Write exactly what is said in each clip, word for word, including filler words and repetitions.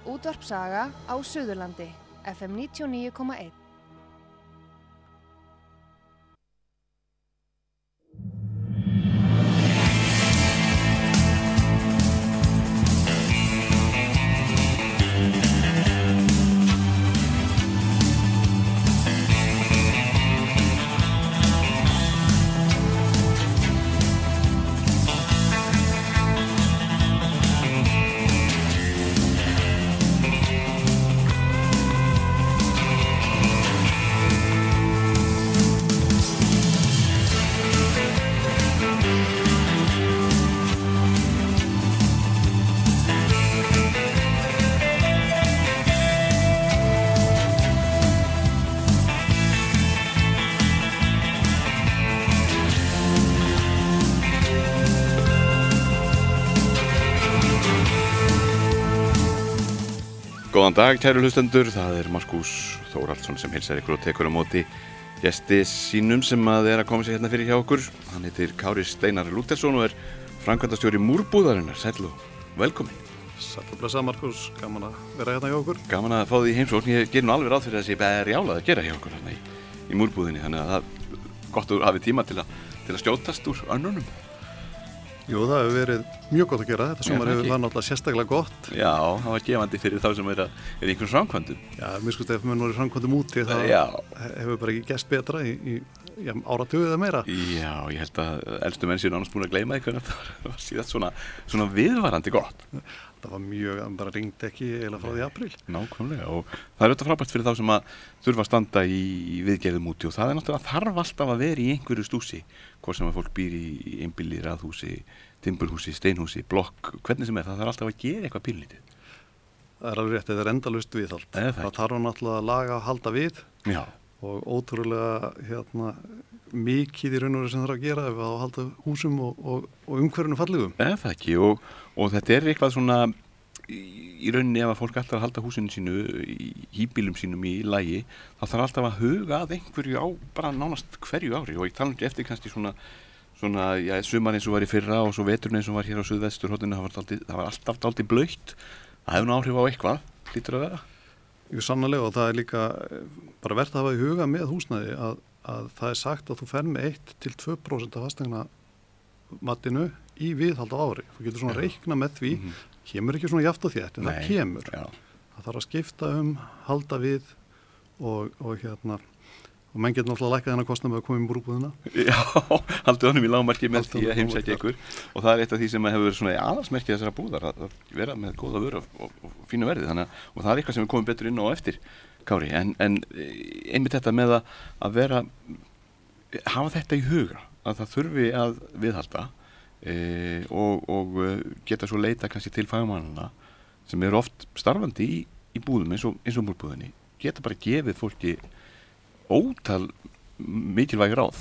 Útvarp Saga á Suðurlandi, F M níutíu og níu komma eitt. Góðan dag, kæru hlustendur, það er Markús Þórhallsson sem heilsar ykkur og tekur á móti gesti sínum sem að er að koma sér hérna fyrir hjá okkur. Hann heitir Kári Steinar Lúthersson og er framkvæmdastjóri Múrbúðarinnar. Sæll og velkomin. Sæll og blessaður Markús, gaman að vera hérna hjá okkur. Gaman að fá því í heimsókn. Ég ger nú alveg ráð fyrir þessi berjálað að gera hjá okkur hérna í, í Múrbúðinni, þannig að það er gott að hafi tíma til að, til að skjótast úr önnunum. Jú, það hefur verið mjög gott að gera. Þetta sumar hefur var náttúrulega sérstaklega gott. Já, það var gefandi fyrir þá sem er, að, er einhvern framkvæmdum. Já, mér sko ef maður er framkvæmdum úti, það Já. hefur bara ekki gerst betra í, í já, áratugi eða meira. Já, ég held að elstu menn séu annars búin að gleyma því hvernig þetta var síðan svona, svona viðvarandi gott. Það var mjög, það bara ringdi ekki eiginlega frá því apríl. Nákvæmlega, og það er auðvitað frábært fyrir þá sem að þurfa að standa í, í viðgerðum úti og það er náttúrulega þarf alltaf að vera í einhverju stúsi, hvort sem að fólk býr í einbýli, raðhúsi, timburhúsi, steinhúsi, blokk, hvernig sem er, það þarf alltaf að gera eitthvað pínlítið. Það er alveg rétt, þetta er endalaust viðhald. Það, það þarf náttúrulega að laga að halda við. Já. Og ótrúlega hérna, mikið í raun og veru sem þarf að gera ef að halda húsum og, og, og umhverfinu fallegum. Eða það ekki, og, og þetta er eitthvað svona í, í rauninni ef að fólk alltaf að halda húsinu sínu, í híbýlum sínum í lagi, þá þarf alltaf að huga að einhverju á bara nánast hverju ári og ég tala ekki eftir kannski svona svona, já, sumar eins og var í fyrra og svo veturinn eins og var hér á suðvesturhorninu, það var, daldi, það var alltaf dálítið blautt. Það hefur nú áhrif á eitthvað, hlýtur að vera. Jú, sannarlega, og það er líka bara verðt að hafa í huga með húsnæði að, að það er sagt að þú fer með eitt til tvö prósent af fasteignamatinu í viðhald á ári. Þú getur svona reikna með því, mm-hmm. kemur ekki svona jafnt á þétt, en Nei, það kemur. Já. Það þarf að skipta um, halda við og, og hérna og menn getur náttúrulega lækkað þennan kostnað með að koma í Múrbúðina. Já, haldið honum í lágmarki með því að heimsækja ykkur og það er eitt af því sem hefur verið svona aðalsmerki þessara búðar að vera með góða vöru og, og, og fínu verði þannig að og það er eitthvað sem við komum betur inn á eftir, Kári, en, en einmitt þetta með að, að vera hafa þetta í huga að það þurfi að viðhalda e, og, og geta svo leita kannski til fagmannana sem eru oft starfandi í, í búðum eins og, eins og Múrbúðinni, geta bara gefið fólki ótal mikilvæg ráð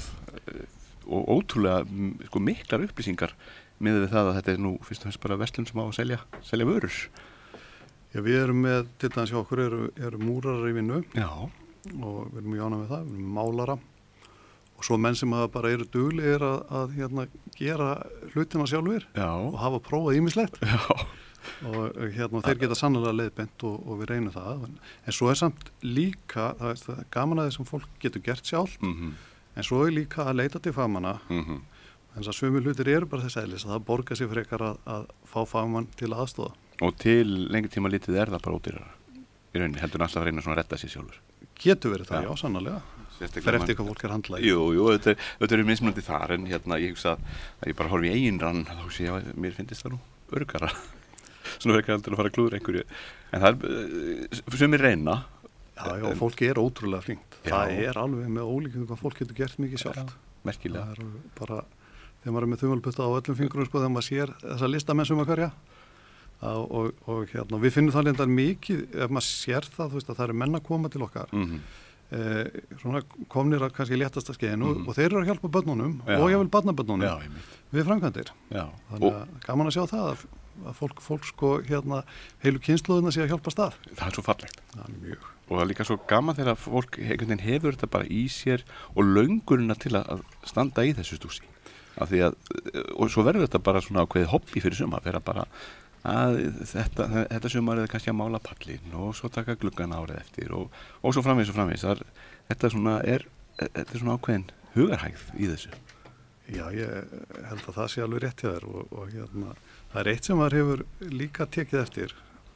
og ótrúlega sko, miklar upplýsingar með við það að þetta er nú fyrst og fremst bara verslun sem á að selja, selja vörur. Já, við erum með, til dæmis hjá okkur eru, eru múrarar í vinnu. Já. Og við erum mjög ánægð með það, við erum málara og svo menn sem bara eru duglegir að, að hérna, gera hlutina sjálfur Já. Og hafa prófað ýmislegt. Já. og hérna þeir geta sannlega leiðbent og, og við reynum það en svo er samt líka það er, það er gaman að þessum fólk getur gert sjálf mm-hmm. en svo er líka að leita til fagmanna mm-hmm. en þess að sumir hlutir eru bara þess eðlis að það borgar sig frekar að, að fá fagmann til aðstoða og til lengri tíma litið er það bara ódýrara í rauninni heldur alltaf að reyna svona að retta sér sjálfur getur verið það, já, já sannlega það er eftir hvað fólk er handlað jú, jú, þetta, þetta eru mismunandi þar en hérna ég hugsa að ég bara horfi í eigin rann þá sé ég að mér finnst það nú örgara svona verður ekki aldrei að fara að klúðra einhverju en það er sem er reyna já, já, og fólk er ótrúlega flinkt það er alveg með ólíkjum hvað fólk getur gert mikið sjálft merkilega það er bara, þegar maður er með þumalputta á öllum fingurum sko, þegar maður sér þessa listamenn sem að hverja og, og, og hérna, við finnum það lindar mikið ef maður sér það, þú veist að það eru menn að koma til okkar mm-hmm. eh, svona komnir að kannski léttasta skeiðinu mm-hmm. og þeir eru að hjálpa börnunum já. Og ég vil barnabörnunum við framkvæmdir þannig að gaman að sjá það að að fólk, fólk sko hérna heilu kynslóðina sé að hjálpa stað. Það er svo fallegt. Það er mjög. Og það er líka svo gaman þegar fólk hefur þetta bara í sér og löngurina til að standa í þessu stúsi. Af því að, og svo verður þetta bara svona ákveðið hobby fyrir suma, vera bara að þetta, þetta sumarið er kannski að mála pallin og svo taka gluggan árið eftir og, og svo framvegis og framvegis. Þar, þetta svona er, þetta er svona ákveðin hugarhægð í þessu. Já, ég held að það sé alveg rétt hjá þér og, og hérna, það er eitt sem maður hefur líka tekið eftir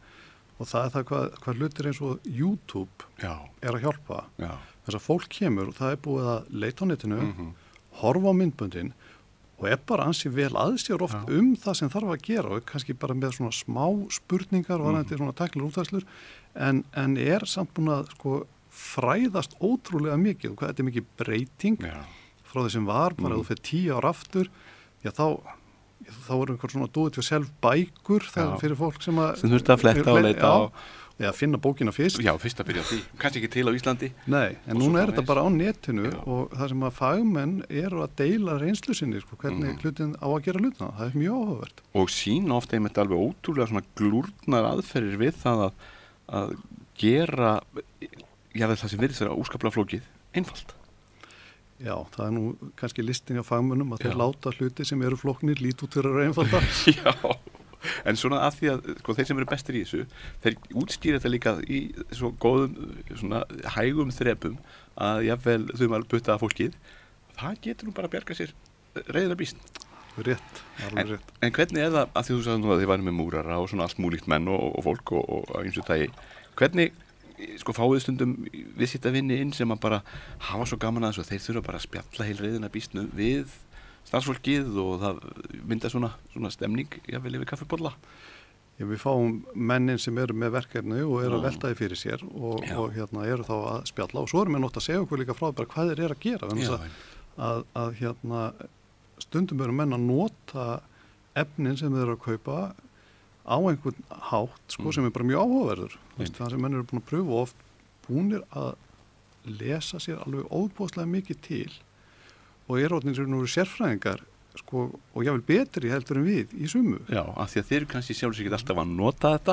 og það er það hvað, hvað hlutir eins og YouTube Já. Er að hjálpa. Já. Þess að fólk kemur og það er búið að leita á netinu, mm-hmm. horfa á myndböndin og er bara ansi vel aðsér oft Já. Um það sem þarf að gera og kannski bara með svona smá spurningar varðandi mm. svona tæknilegar útfærslur en, en er samt búin að sko fræðast ótrúlega mikið og hvað þetta er mikið breyting Já. Frá því sem var, bara mm. þú fyrir tíu ár aftur, já þá, þá eru einhver svona do it yourself bækur þegar fyrir fólk sem að... Sem þurfti að fletta og leita á... Já, finna bókina fyrst. Já, fyrst að byrja því. Kannski ekki til á Íslandi. Nei, en núna er þetta bara á netinu Já. Og það sem að fagmenn eru að deila reynslu sinni, sko, hvernig mm. hlutin á að gera hlutina. Það er mjög áhugavert. Og sína ofta einmitt alveg ótrúlega svona glúrnar aðferðir við það að, að gera, já það sem virðist þeirra óskaplega flókið, einfalt. Já, það er nú kannski listin af fagmennum að þeir láta hluti sem eru flóknir lít út fyrir að einfalda. Já. En svona að því að sko, þeir sem eru bestir í þessu, þeir útskýra þetta líka í svo góðum, svona hægum þrepum að jáfnvel þau maður buttaða fólkið, það getur nú bara að bjarga sér reiðra býsn. Rétt, alveg en, rétt. En hvernig er það, að því þú sagði nú að þið væri með múrara og svona allt múlíkt menn og, og fólk og, og á ýmsu tagi, hvernig sko fáið stundum viðskiptavinni inn sem að bara hafa svo gaman að þessu, þeir þurfa bara að spjalla heil reiðina býsnu við starfsfólkið og það mynda svona, svona stemning jáfnvel yfir kaffibolla. Já, við fáum mennin sem eru með verkefni og eru Já. Að velta því fyrir sér og, og hérna eru þá að spjalla og svo erum við nátt að segja okkur líka frá bara hvað þeir eru að gera Já, að, að, að hérna stundum eru menn að nota efnin sem þeir eru að kaupa á einhvern hátt sko, mm. sem er bara mjög áhugaverður. Mm. Það sem menn eru búin að pröfa og oft búinir að lesa sér alveg óbúðslega mikið til og er orðnir sem nú eru sérfræðingar sko, og jáfnvel betri heldur en við í sumu. Já, af því að þeir eru kannski sjálfur sér ekki alltaf að nota þetta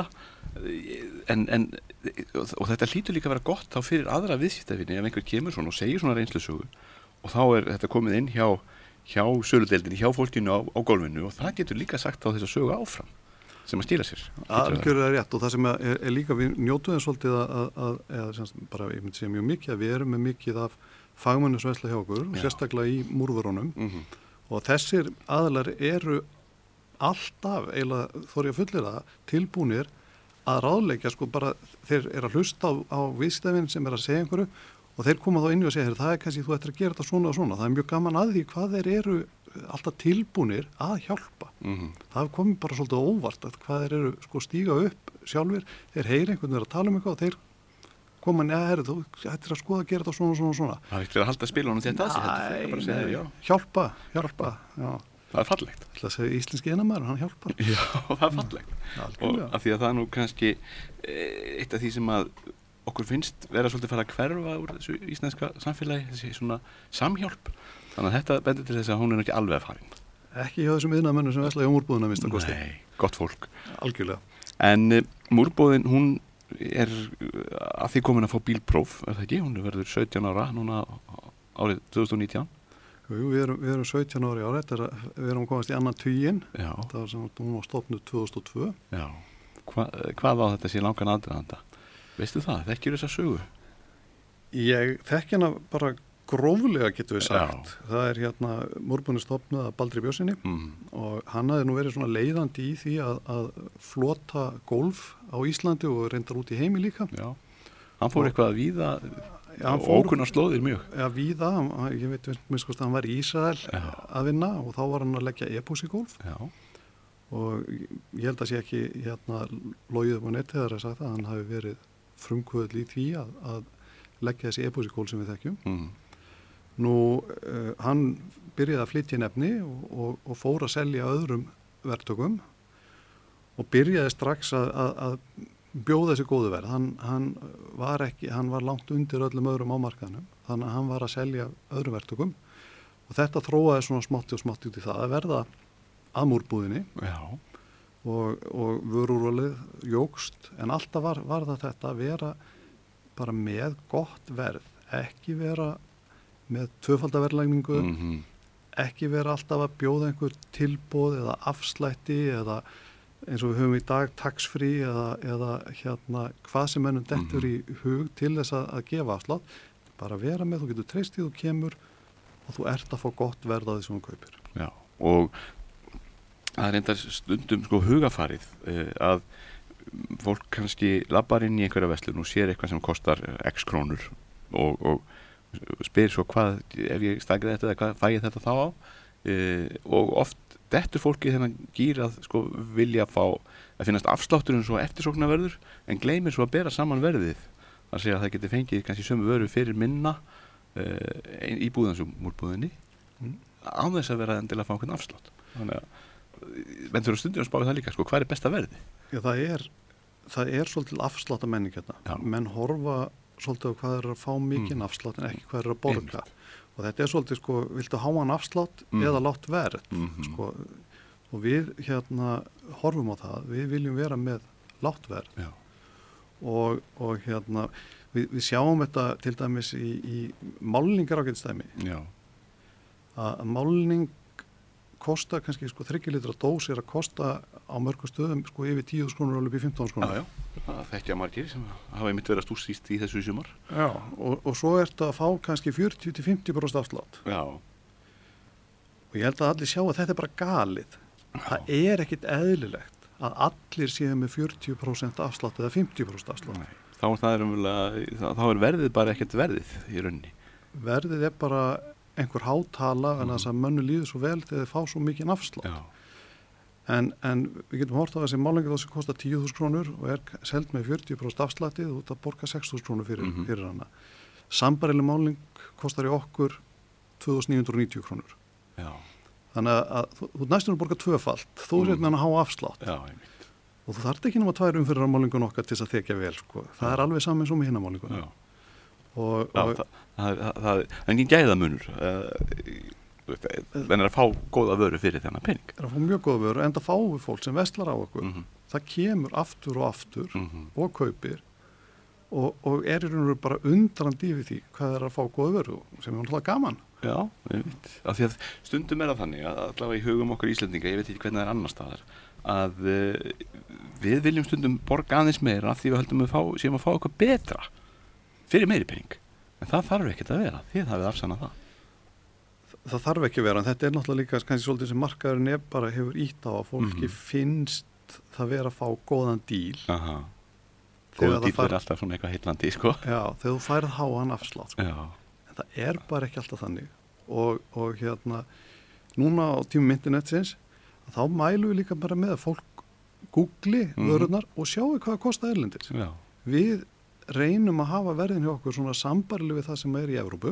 en, en, og þetta hlýtur líka að vera gott þá fyrir aðra viðskiptavinni ef einhver kemur svona og segir svona reynslusögu og þá er þetta komið inn hjá, hjá söludeildinni, hjá fólkinu á, á gólfinu og það getur líka sagt á þessa sögu áfram sem að stýra sér. Algjörlega rétt og það sem er, er líka við njótuðum svolítið að, að, að semst, bara ég myndi segja mjög mikið að við erum með mikið af fagmannusveisla hjá okkur, Já. Sérstaklega í múrvörunum mm-hmm. og þessir aðlar eru alltaf, eiginlega þóri að fullir það, tilbúnir að ráðleggja, sko bara þeir eru að hlusta á, á viðskiptavin sem er að segja einhverju og þeir koma þá inn og segja, það er kannski þú ættir að gera þetta svona og svona, það er mjög gaman að því hvað þeir eru alltaf tilbúnir að hjálpa. Mm-hmm. Það komið bara svolítið óvart að hvað þeir eru sko stíga upp sjálfur, þeir heyri einhvern veginn að tala um eitthvað og þeir koma neða, herri, þú ættir að skoða að gera þetta svona, svona, svona. Það er ekki verið að halda spilunum þetta, þetta er bara að segja, já. Hjálpa, hjálpa, já. Það er fallegt. Það er að segja íslenski einamæður, hann hjálpar. Já, það er fallegt. Ja, og af því að það er nú kannski eitt af því sem að okkur finnst vera svolítið fara að hverfa úr þessu íslenska samfélagi, þessi svona samhjálp. Þannig að þetta bendir til þess að hún er ekki alveg að farin. Ekki hjá þessum iðnaðarmönnum sem vesla hjá múrbúðina, minnst að kosti. Nei, gott fólk. Algjörlega. En uh, múrbúðin, hún er að því komin að fá bílpróf, er það ekki? Hún verður sautján ára núna árið tvö þúsund og nítján. Jú, við erum, við erum sautján ára í ára, þetta er, við erum komast í annan tuginn, það var sem hún var stofnuð tvö þúsund og tvö. Já, Hva, hvað á þetta sé langan aðdraganda? Veistu það, þekkir þessa sögu? Ég þekki hana bara gróflega getur við sagt. Já. Það er hérna múrbúðin stofnuð að Baldri Björnsyni mm. og hann hafði nú verið svona leiðandi í því að, að flota golf á Íslandi og reyndar út í heimi líka. Já, hann fór og, eitthvað að víða ja, og ókunnar slóðir mjög. Já, víða, ég veit minnst að hann var í Ísrael Já. Að vinna og þá var hann að leggja e-pús í golf. Já. Og ég held að sé ekki hérna logið upp á netið þegar að sagt að hann hafi verið frumkvöðl í því að, að leggja þessi e-pús í golf sem við þekkjum. Mm. Nú, uh, hann byrjaði að flytja nefni og, og, og fór að selja öðrum verktökum og byrjaði strax að, að, að bjóða þessi góðu verð. Hann, hann, var ekki, hann var langt undir öllum öðrum á markaðnum, þannig að hann var að selja öðrum verktökum og þetta þróaði svona smátti og smátti út í það að verða að múrbúðinni og, og vörúrvalið jógst, en alltaf var, var það þetta að vera bara með gott verð, ekki vera með tvöfaldaverðlægningu, mm-hmm. ekki vera alltaf að bjóða einhver tilboð eða afslætti eða eins og við höfum í dag tax-free eða, eða hérna hvað sem ennum dettur mm-hmm. í hug til þess að, að gefa afslátt, bara vera með, þú getur treyst í þú kemur og þú ert að fá gott verð á því sem þú kaupir. Já, og það er reyndar stundum sko hugafarið eh, að fólk kannski labbar inn í einhverja verslun og sér eitthvað sem kostar x krónur og, og spyr svo hvað, ef ég stækja þetta eða hvað fæ ég þetta þá á eh, og oft dettur fólki þennan gýr að sko vilja fá að finnast afslátturinn svo eftirsóknarverður en gleymir svo að bera saman verðið að segja að það geti fengið kannski sömu vöru fyrir minna uh, í búðansum múrbúðinni mm. án þess að vera endilega að fá einhvern afslátt þannig að menn þurfa stundir að spáði það líka sko hvað er besta verði? Já það er það er svolítið afslátta menning hérna menn horfa svolítið á hvað er að fá mikinn mm. afslátt en ekki hvað er að borga Einmitt. Og þetta er svolítið sko, viltu háan afslátt mm. eða látt verð mm-hmm. sko, og við hérna horfum á það, við viljum vera með látt verð og, og hérna við, við sjáum þetta til dæmis í, í málningar ágætstæmi að málning kostar kannski sko þriggja lítra dós er að kosta á mörgum stöðum sko yfir tíu þúsund krónur og upp í fimmtán þúsund krónur. Já, já, það þekkja margir sem hafa einmitt verið að stúsist í þessu sumar. Já, og, og svo ertu að fá kannski fjörutíu til fimmtíu prósent afslátt. Já. Og ég held að allir sjá að þetta er bara galið. Já. Það er ekkit eðlilegt að allir séu með fjörutíu prósent afslátt eða fimmtíu prósent afslátt. Nei, þá, það er umvöla, þá er verðið bara ekkert verðið í rauninni. Verðið er bara einhver hátala en þess að mönnu líður svo vel þegar þið fá svo mikið afslátt. Já. En, en við getum hort á þessi málingar sem kostar tíu þúsund krónur og er selt með fjörutíu prósent afslættið og það borga sex þúsund krónur fyrir, mm-hmm. fyrir hana. Sambærileg máling kostar í okkur tvö þúsund níu hundruð og níutíu krónur. Já. Þannig að þú, þú næstum að borga tvöfalt, þú er hérna að hafa afslátt. Já, einmitt. Og þú þarft ekki náma tvær umfyrir á málingun okkar til þess að þekja vel, sko. Það er alveg saman eins og með hinna málingun. Já. Og, Já, og, það, það, það, það er engin gæðamunur. Uh, en er að fá góða vöru fyrir þennan pening er að fá mjög góða vöru en það fáum við fólk sem verslar á okkur mm-hmm. það kemur aftur og aftur mm-hmm. og kaupir og, og er í raun og veru bara undrandi við því hvað er að fá góða vöru sem er náttúrulega gaman. Já, ég veit af því að stundum er það þannig að allavega í hugum okkur Íslendinga, ég veit ekki hvernig það er annar staðar að uh, við viljum stundum borga aðeins meira af því við höldum að fá, séum að fá eitthvað betra fyrir meiri pening en það þarf ekkert að vera, þið hafið afsannað það. Það þarf ekki að vera, en þetta er náttúrulega líka kannski svolítið sem markaðurinn er bara hefur ítt á að fólki mm-hmm. finnst það vera að fá góðan díl. Aha. Góða díl er alltaf svona eitthvað heillandi, sko. Já, þegar þú færð háan afslátt. Já. En það er bara ekki alltaf þannig. Og, og hérna, núna á tímum internetsins, þá mælum við líka bara með að fólk googli mm-hmm. vörurnar og sjáu hvað það kosta erlendis. Já. Við reynum að hafa verðin hjá okkur svona sambarileg við það sem er í Evrópu.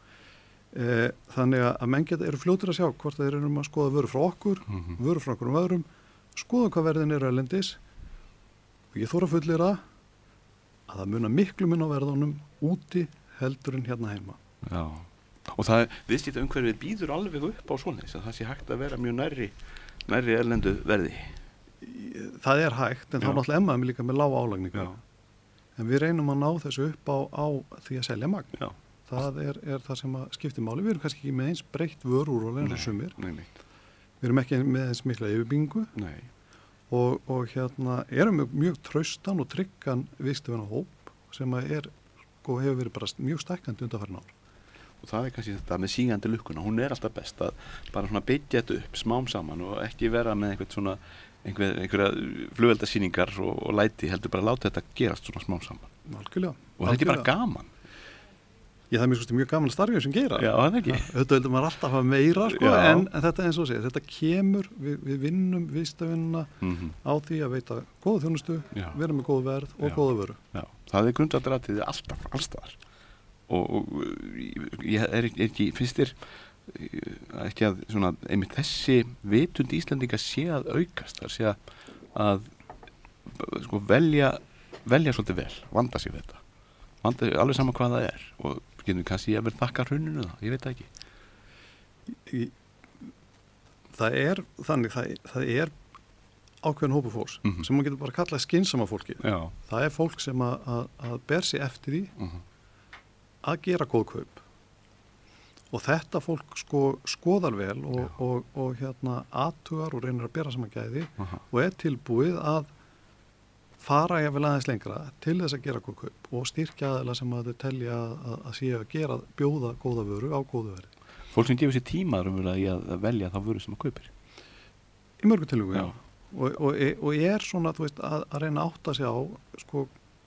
E, þannig að menn geta eru fljótir að sjá hvort þeir eru um að skoða vöru frá okkur mm-hmm. vöru frá okkur um öðrum skoða hvað verðin eru erlendis og ég þóra fullir að að það muna miklu mun á verðunum úti heldur en hérna heima. Já, og það viðskipta umhverfið býður alveg upp á svoleiðis að það sé hægt að vera mjög nærri nærri erlendu verði. Það er hægt en Já. Þá náttúrulega emmaðum líka með lág álagningu en við reynum að ná þessu upp á, á því að selja magn. Já. Það er, er það sem að skiptir máli. Við erum kannski ekki með eins breytt vörúrval eins og sumir. Nei, nei. Við erum ekki með eins mikla yfirbyggingu og, og hérna erum við mjög traustan og tryggan viðskiptavina hóp sem að er og hefur verið bara mjög stækkandi undanfarin ár. Og það er kannski þetta með sígandi lukkuna. Hún er alltaf best að bara svona byggja þetta upp smám saman og ekki vera með einhvern svona einhver, einhverja flugveldasýningar og, og læti heldur bara að láta þetta gerast svona smám saman. Algjörlega. Og það er ekki bara gaman. Já, það er mjög, sko, mjög gaman starfið sem gera. Já, það er ekki. Þetta heldur maður alltaf að hafa meira, sko, en, en þetta eins og segir, þetta kemur, við, við vinnum viðstafinna mm-hmm. á því að veita góða þjónustu, Já. Vera með góð verð og Já. Góða vöru. Já, það er grundvallaratriðið alltaf, allstaðar. Og, og ég er ekki, finnst þér ekki að svona, einmitt þessi vitund Íslendinga sé að aukast, það sé að sko velja, velja svolítið vel, vanda sig við þetta. Vanda, alveg sama hvað það er og getum við kannski að vera þakka hruninu það, ég veit það ekki. Í, það er þannig, það, það er ákveðin hópu fólks mm-hmm. sem maður getur bara kallað skynsama fólki. Já. Það er fólk sem að, að, að ber sig eftir því mm-hmm. að gera góð kaup og þetta fólk sko skoðar vel og, og, og hérna athugar og reynir að bera saman gæði uh-huh. og er tilbúið að fara ég vel aðeins lengra til þess að gera góð kaup og styrkja aðeila sem að þau telja að, að sé að gera bjóða góða vöru á góðu verði. Fólk sem gefur sér tímaður um að, að velja þá vöru sem að kaupir? Í mörgu tilvíku, já. Og, og, og ég er svona, þú veist, að, að reyna að átta sig á, sko,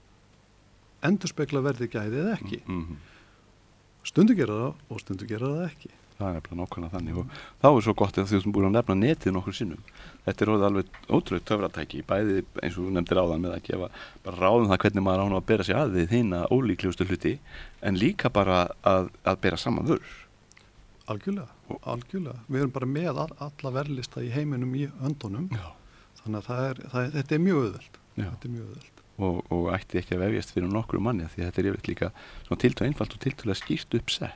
endurspegla verði gæði eða ekki. Mm-hmm. Stundu gera það og stundu gera það ekki. Það er nefnilega nákvæmlega þannig og þá er svo gott að þú sem búin að nefna netið nokkur sinnum. Þetta er alveg ótrúlega töfratæki, bæði eins og þú nefndir áðan með að gefa bara ráðum það hvernig maður án að bera sig að við hina ólíklegustu hluti, en líka bara að, að bera saman vörur. Algjörlega, algjörlega. Við erum bara með all, alla verðlista í heiminum í höndunum, Já. Þannig að það er, það er, þetta er mjög auðvelt. Þetta er mjög auðvelt. Og, og ætti ekki að vefjast fyrir nokkru manni því að þetta er yfirleitt líka svona tiltölu einfalt og tiltölu að skýrt uppsett.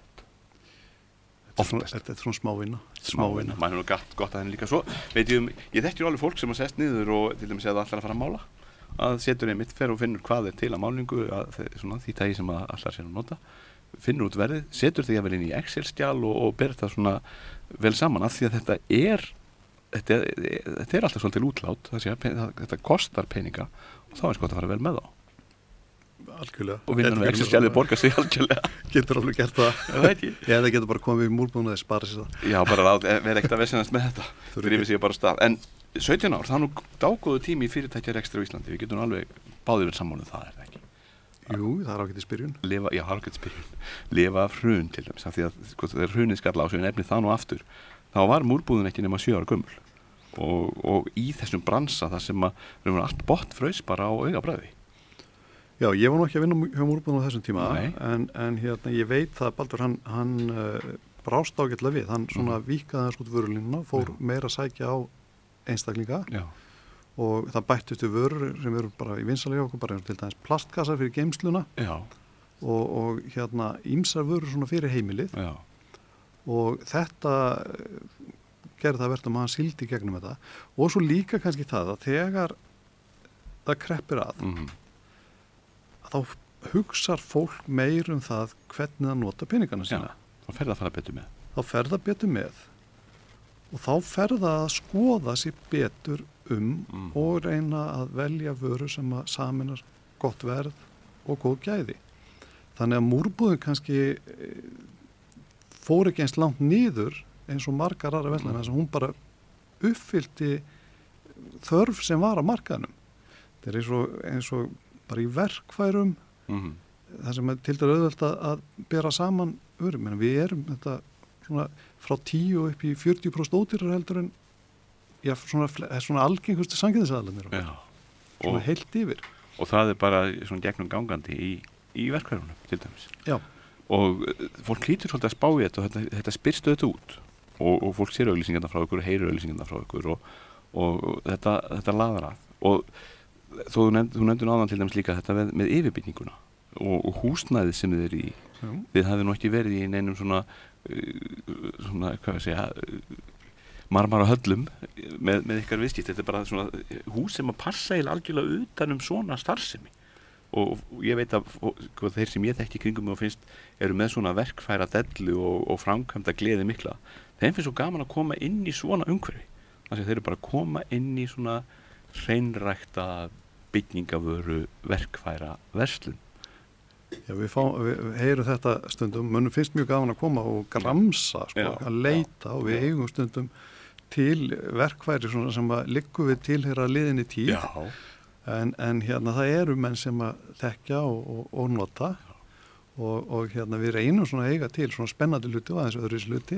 Þetta, þetta er svona smávinna. Smávinna, maður er nú gott, gott að henni líka svo. Veit ég um, ég þekkti alveg fólk sem að sest niður og til dæmis að það allar að fara að mála. Að setur einmitt fer og finnur hvað er til að málingu, að svona, því tægi sem að allar sér að nota. Finnur út verðið, setur því að vel inn í Excel-skjal og, og ber þetta svona vel saman af því að þetta er, þetta er, þetta er alltaf svolítið útlát, það sé að þetta kostar peninga og þá er sko að fara vel með þá. Algjörlega. Og vinnan með Excel-skjalið borgar sig algjörlega. Getur alveg gert það. Það veit ég. Já, það getur bara komið í múlbúnaði, spara sér það. Já, bara ráð, vera ekkert að vesenast með þetta. Drifið sig bara stað. En sautján ár, það er nú dágóðu tími í fyrirtækjarekstri á Íslandi. Við getum alveg báðir vel sammála um það, er það ekki? Jú, það er ágætis byrjun. Lifa, já, ágætis byrjun. Lifa af hrun til dæmis, af því að sko, þegar hrunið skall á sig nefnið það nú aftur, þá var múrbúðin ekki nema sjö ára gömul. Og, og í þessum bransa þar sem að allt botn fraus bara á augabragði. Já, ég var nú ekki að vinna hjá múrbúðin á þessum tíma, en, en hérna, ég veit það að Baldur, hann, hann uh, brást ágætlega við, hann svona mm. víkaði hans út vörulínuna, fór Já. meira að sækja á einstaklinga Já. og það bættust við vörur sem eru bara í vinsalega okkur, bara eins og til dæmis plastkassar fyrir geymsluna og, og hérna ýmsar vörur svona fyrir heimilið Já. og þetta gerði það verðt að maður sildi gegnum þetta og svo líka kannski það að þegar það kreppir að mm. þá hugsar fólk meir um það hvernig það nota peningana sína. Já, þá fer það að fara betur með. Þá fer það betur með og þá fer það að skoða sér betur um mm. og reyna að velja vöru sem að saminar gott verð og góð gæði. Þannig að múrbúðin kannski fór ekki eins langt niður eins og margar aðra verslanir, þess að hún bara uppfyllti þörf sem var á markaðnum. Það er eins og, eins og bara í verkfærum mm-hmm. það sem er til dæru auðvelt að, að bera saman vöru, menn við erum þetta svona frá tíu upp í fjörutíu prósent ódýrar heldur en já, svona, svona algengustu samkeppnisaðilarnir svona heilt yfir og það er bara svona gegnum gangandi í, í verkfærunum til dæmis já. Og fólk hlýtur svolítið að spá í þetta og þetta, þetta spyrst auðvitað út og, og fólk sér auglýsingarna frá ykkur og heyrir auglýsingarna frá ykkur og, og, og þetta, þetta laðar að og þó þú nefndir nefnd áðan til dæmis líka þetta með, með yfirbygginguna og, og húsnæðið sem þið eru í Já. Þið hafið nú ekki verið í neinum svona uh, svona, hvað ég segja marmara höllum með, með ykkar viðskipt, þetta er bara svona hús sem að passa í algjörlega utan um svona starfsemi og, og ég veit að og, þeir sem ég þekki kringum og finnst eru með svona verkfæra dellu og, og framkvæmda gleði mikla þeim finnst svo gaman að koma inn í svona umhverfi þannig að þeir eru bara að koma inn í svona hreinrækta byggingavöru verkfæra verslun. Já, við, fá, við heyrum þetta stundum, mönnum finnst mjög gaman að koma og gramsa, sko, já, að leita já, og við já. eigum stundum til verkfæri svona sem að liggum við tilheyra liðinni tíð en, en hérna það eru menn sem að þekkja og, og, og nota og, og hérna við reynum svona að eiga til svona spennandi hluti og aðeins öðruvísi hluti.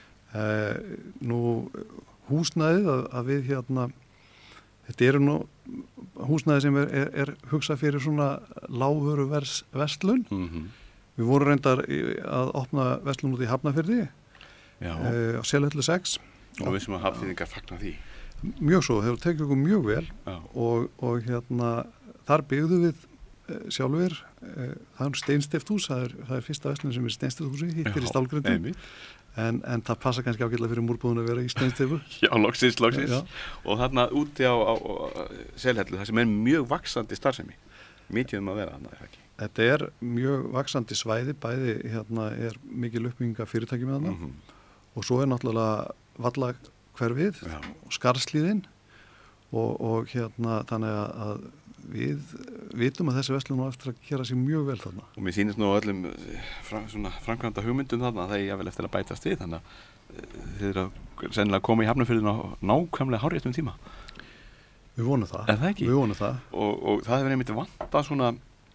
Eh, nú húsnæðið að, að við hérna þetta eru nú húsnæði sem er, er, er hugsað fyrir svona lágvöru vers, verslun. Mm-hmm. Við vorum reyndar að opna verslun út í Hafnarfirði e, á Selhöllu sex. Og við sem að Hafnfirðingar fagna því. Mjög svo, þeir tekið okkur mjög vel og, og hérna þar byggðu við e, sjálfur, e, það er steinsteypt hús, það er, það er fyrsta verslun sem er steinsteypt húsi, hitt er í stálgrindum. En, en það passa kannski ágætlega fyrir múrbúðun að vera í steinsteypu. Já, loksins, loksins. Já. Og þarna úti á, á, á Selhellu, það sem er mjög vaxandi starfsemi. mikið um að vera þarna, er ekki? Þetta er mjög vaksandi svæði, bæði hérna er mikil uppbygginga fyrirtæki með þarna mm-hmm. og svo er náttúrulega vallahverfið og skarðslíðin og, og hérna þannig að við vitum að þessi verslun á eftir að gera sér mjög vel þarna. Og mér sýnist nú öllum fram, svona framkvæmda hugmyndum þarna að það er jável eftir að bætast við, þannig að þið eru að sennilega koma í Hafnarfjörðina á nákvæmlega hárréttum tíma. Við vonum það. Er það ekki? Við vonum það. Og, og það hefur einmitt vantað svona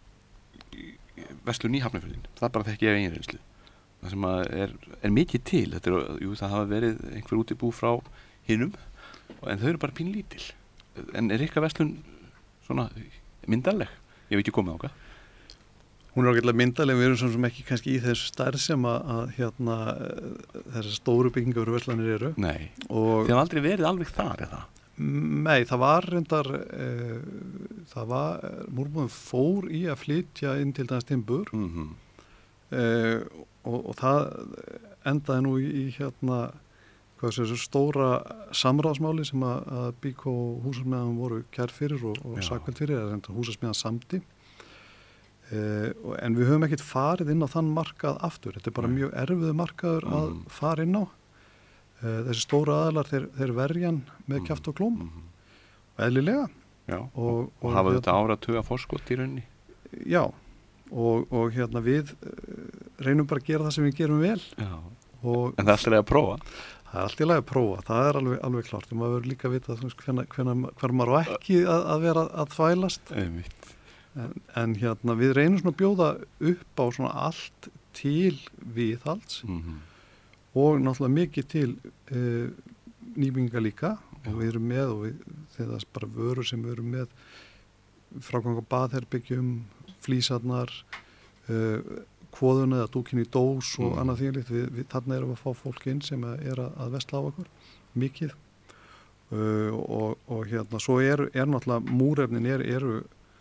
verslun í Hafnarfjörðin. Það er bara þekki ég eigin reynslu. Það sem er, er mikið til. Þetta er, jú, það hafa verið einhver útibú frá hinum, en þau eru bara pínlítil. En er ykkar verslun svona myndarleg? Ég hef ekki komið á hvað. Hún er ágætlega myndarleg, við erum svona sem ekki kannski í þessu stærð sem að, að hérna þessar stóru byggingar og verslanir eru. Nei, þið hafa aldrei verið alveg þar, eða? Nei, það var reyndar, e, það var, múrbúðin fór í að flytja inn til dæmis timbur mm-hmm. e, og, og það endaði nú í, í hérna, hvað sé þessu stóra samráðsmáli sem að, að Bík og húsasmiðan voru kærð fyrir og, og sakvælt fyrir, eða reyndar húsasmiðan samdi. E, og, en við höfum ekkert farið inn á þann markað aftur, þetta er bara mjög erfiðu markaður mm. að fara inn á. E, þessi stóra aðalar þeir, þeir verjan með kjaft og klóm mm. og eðlilega. Já, og, og, og hafa þetta áratuga forskot í rauninni? Já, og, og hérna við reynum bara að gera það sem við gerum vel. Já, og, en það er alltaf að prófa? Það er alltaf að prófa, það er alveg, alveg klart. Maður verður líka að vita hver maður á ekki að, að vera að þvælast. Einmitt. En, en hérna við reynum svona að bjóða upp á svona allt til viðhalds mm-hmm. og náttúrulega mikið til uh, nýbygginga líka og við erum með og við, það er bara vörur sem við erum með fráganga baðherbyggjum, flísarnar, uh, kvoðun eða dúkin í dós og mm. annað þýrlíkt. Við, við þarna erum að fá fólk inn sem er að, að vesla á okkur, mikið uh, og, og hérna svo er, er náttúrulega múrefnin er, eru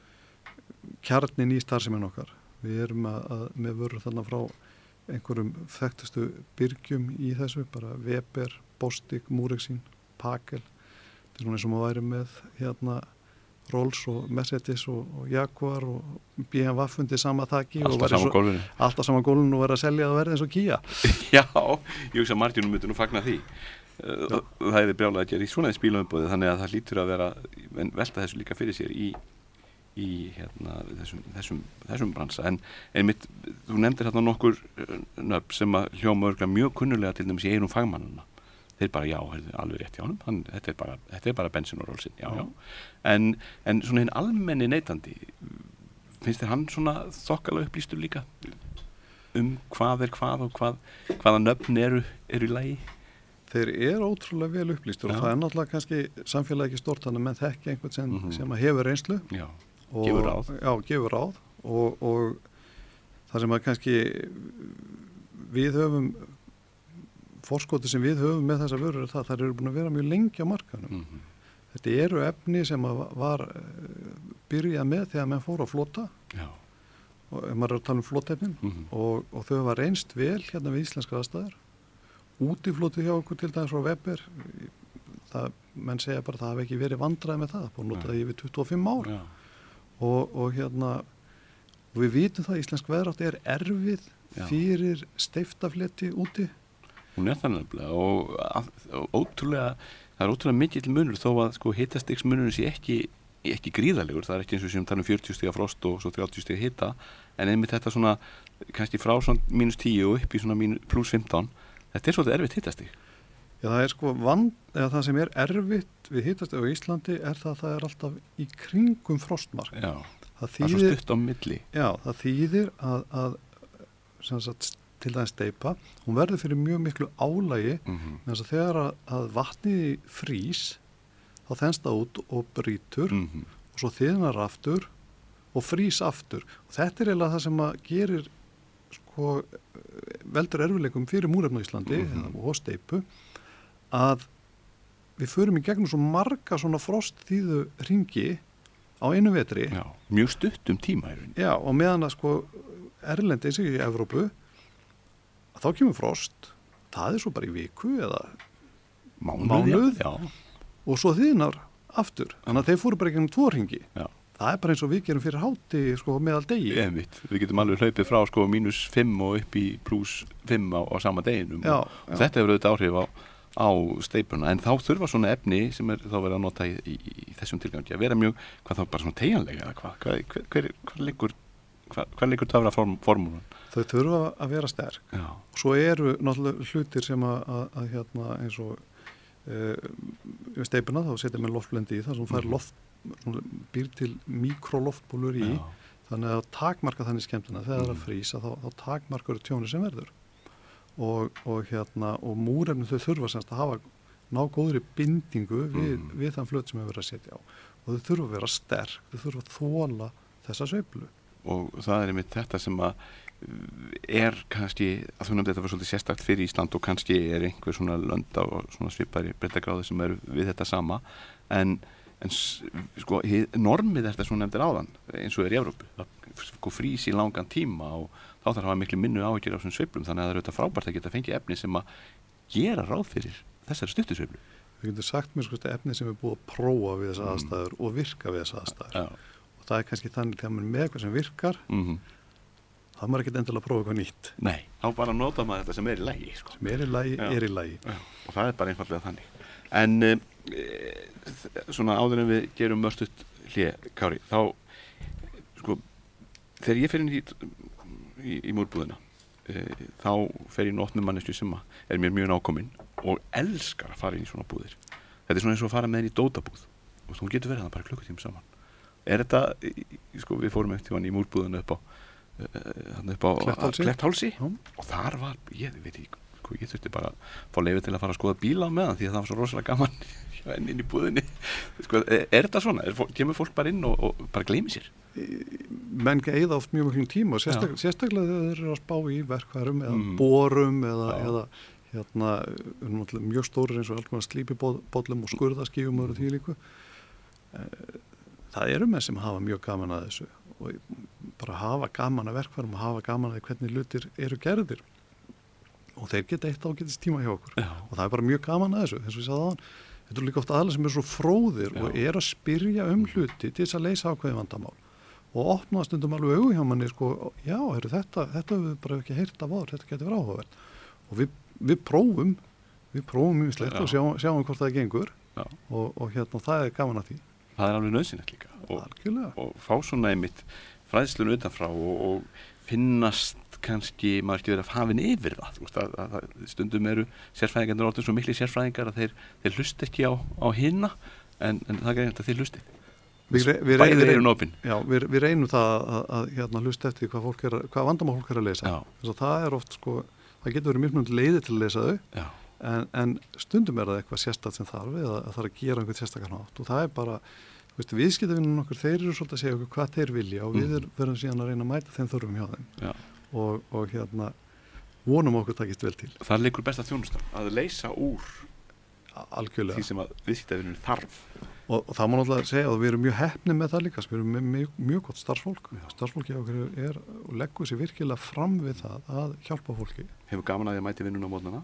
kjarnin í starfsemin okkar. Við erum að, að með vörur þarna frá einhverjum þekktustu byrgjum í þessu, bara Weber, Bostik, Murexin, Pagel. Þetta er svona eins og maður væri með hérna Rolls og Mercedes og, og Jaguar og B M W fundið sama þakki alltaf sama gólfinu alltaf sama gólfinu og verið að selja það verði eins og Kia. Já, ég hugsa að Martínum myndi nú fagna því. Já. Það er brjálað að gera í svona spílaumboði þannig að það lítur að vera velta þessu líka fyrir sér í, í hérna, þessum, þessum, þessum bransa. En einmitt, þú nefndir hérna nokkur nöfn sem að hljóma örgulega mjög kunnulega til dæmis í einum fagmannuna. Þeir bara, já, alveg rétt hjá honum, hann, þetta er bara, þetta er bara bensin og rólsinn, já, já. En, en svona hinn almenni neytandi, finnst þér hann svona þokkalega upplýstur líka um hvað er hvað og hvað, hvaða nöfn eru, eru í lagi? Þeir eru ótrúlega vel upplýstur og það er náttúrulega kannski samfélagi ekki stórt þannig menn þekki einhvern sem, mm-hmm. sem að hefur reynslu. Já, og, gefur ráð. Já, gefur ráð og, og það sem að kannski við höfum forskoti sem við höfum með þessa vörur er það að þær eru búin að vera mjög lengi á markanum. Mm-hmm. Þetta eru efni sem var byrjað með þegar menn fóru að flota. Já. Og maður er að tala um flotefnin mm-hmm. og, og þau hafa reynst vel hérna við íslenskar aðstæður. Útiflotið hjá okkur til dæmis frá Weber, það, menn segja bara að það hafi ekki verið vandræði með það, búin að nota það yfir tuttugu og fimm ár. Og, og hérna, og við vitum það að íslensk veðrátt er erfið fyrir steyftafleti úti. Hún er þannig og, og ótrúlega, það er ótrúlega mikill munur þó að sko hitastigsmunurinn sé ekki, ekki gríðalegur, það er ekki eins og sem tala um fjörutíu stiga frost og svo þrjátíu stiga hita, en einmitt þetta svona, kannski frá svona mínus tíu og upp í svona mínus pluss fimmtán, þetta er svolítið erfitt hitastig. Já, það er sko vand, eða það sem er erfitt við hitastig á Íslandi er það að það er alltaf í kringum frostmark. Já, það, þýðir, það er svo stutt á milli. Já, það þýðir að, að sem sagt, til dæmis steypa, hún verður fyrir mjög miklu álægi mm-hmm. þess að þegar að, að vatnið frýs þá þenst það út og brýtur mm-hmm. og svo þiðnar aftur og frýs aftur og þetta er eiginlega það sem að gerir sko veldur erfileikum fyrir múrefni á Íslandi mm-hmm. og steypu að við förum í gegnum svo marga svona frostþýðu hringi á einu vetri. Já, mjög stutt um tíma í rauninni. Já, og meðan að sko erlendi eins og í Evrópu þá kemur frost, það er svo bara í viku eða mánuð, mánuð já. Og svo þiðnar aftur. Þannig að þeir fóru bara ekki um tvo hringi. Já. það er bara eins og við gerum fyrir háti sko meðal degi. Einmitt. Við getum alveg hlaupið frá sko mínus fimm og upp í pluss fimm á, á sama deginum já, og, og já. þetta hefur auðvitað áhrif á, á steipuna, en þá þurfa svona efni sem er þá verið að nota í, í, í þessum tilgangi að vera mjög, hvað þá bara svona teygjanlega eða hvað, hvað, hver, hver, hver liggur hvað, hvað liggur töfra form, formúlan? Þau þurfa að vera sterk. Já. Svo eru náttúrulega hlutir sem að, að, að hérna eins og uh, steipuna, þá setja með loftblendi í það sem fær loft, svona, býr til mikroloftbólur í, já. Þannig að takmarka þannig skemmtina þegar það er að frísa, þá, þá takmarkar tjóni sem verður og, og hérna og múrefni þau þurfa semst að hafa ná góðri bindingu við, mm. við þann flöt sem hefur verið að setja á og þau þurfa að vera sterk, þau þurfa að þola þessa sveiflu. Og það er einmitt þetta sem að er kannski, að þú nefndi þetta var svolítið sérstakt fyrir Ísland og kannski er einhver svona lönd á svona svipari breddagráði sem eru við þetta sama en, en sko normið er þetta svona nefndir áðan eins og er í Evrópu, það sko frís í langan tíma og þá þarf að hafa miklu minnu áhyggjur af svona sveiflum þannig að það er auðvitað frábært að geta fengið efni sem að gera ráð fyrir þessari stuttu sveiflu. Við getum sagt mér sko efni sem er búið að prófa við þessar aðstæður mm. og virka við þessar aðstæður ja. Og það er kannski þannig þegar maður með eitthvað sem virkar mm-hmm. Það er maður ekkert endilega að prófa eitthvað nýtt. Nei, þá bara nota maður þetta sem er í lagi. Sko. Sem er í lagi, já. er í lagi. Já. Og það er bara einfallega þannig. En e, svona áður en við gerum mörstutt hlé, Kári, þá, sko, þegar ég fer inn í, í, í múrbúðina, e, þá fer ég nótt með manneskju sem er mér mjög nákominn og elskar að fara inn í svona búðir. Þetta er svona eins og að fara með henni í dótabúð og þú getur verið það bara klukkutíma saman. Er þetta, sko, við fórum eftir hann í múrbúðina upp á þannig upp á Kletthálsi og þar var, ég veit ekki sko, ég þurfti bara að fá leyfi til að fara að skoða bíla á meðan því að það var svo rosalega gaman inn í búðinni sko, er, er þetta svona? Er, kemur fólk bara inn og, og bara gleymi sér? Menn eyða oft mjög mjög tíma og sérstak, sérstaklega þegar þeir eru að spá í verkfærum eða mm. borum eða, eða hérna, mjög stórir eins og alls konar slípibollum og skurðaskífum og því líku það eru menn sem hafa mjög gaman að þessu og bara hafa gaman að verkfærum og hafa gaman að hvernig hlutir eru gerðir og þeir geta eitt ágætist tíma hjá okkur já. Og það er bara mjög gaman að þessu eins og ég sagði áðan, þetta er líka oft aðalega sem er svo fróðir já. Og er að spyrja um hluti til þess að leysa ákveði vandamál og opna stundum alveg augu hjá manni sko, já, heru, þetta, þetta við bara ekki heyrt af áður, þetta getur verið áhugavert og við, við prófum við prófum mjög slett og sjáum, sjáum hvort það gengur og, og hérna það er gaman að því. Það er alveg nauðsynlegt líka og, og fá svona einmitt fræðslun utanfrá og, og finnast kannski maður ekki verið að hafinn yfir það, veist, að, að, að stundum eru sérfræðingarnir orðin svo mikli sérfræðingar að þeir, þeir hlust ekki á, á hinna en, en það er greint að þeir hlustið við, við, bæðir eru nópin já, við, við reynum það að, að hérna, hlusta eftir hvað, fólk er, hvað vandamál fólk er að leysa þess að það er oft sko, það getur verið mjög mjög leiði til að leysa þau en, en stundum er það eitthvað sérstakt sem þarf eða að það er að gera einhvern sérstakar nátt og það er bara viðskiptavinnum okkur, þeir eru svolítið að segja okkur hvað þeir vilja og við mm. verðum síðan að reyna að mæta þeim þörfum hjá þeim og, og hérna vonum okkur takist vel til. Það liggur besta þjónustan að leysa úr algjörlega því sem að viðskiptavinnum þarf og, og það má náttúrulega segja að við erum mjög heppni með það líka, við erum með mjög, mjög gott starfsfólk starfsfólki á okkur er og leggur sér virkilega fram við það að hjálpa fólki. Hefur gaman að því að mæti vinnuna á mótnana?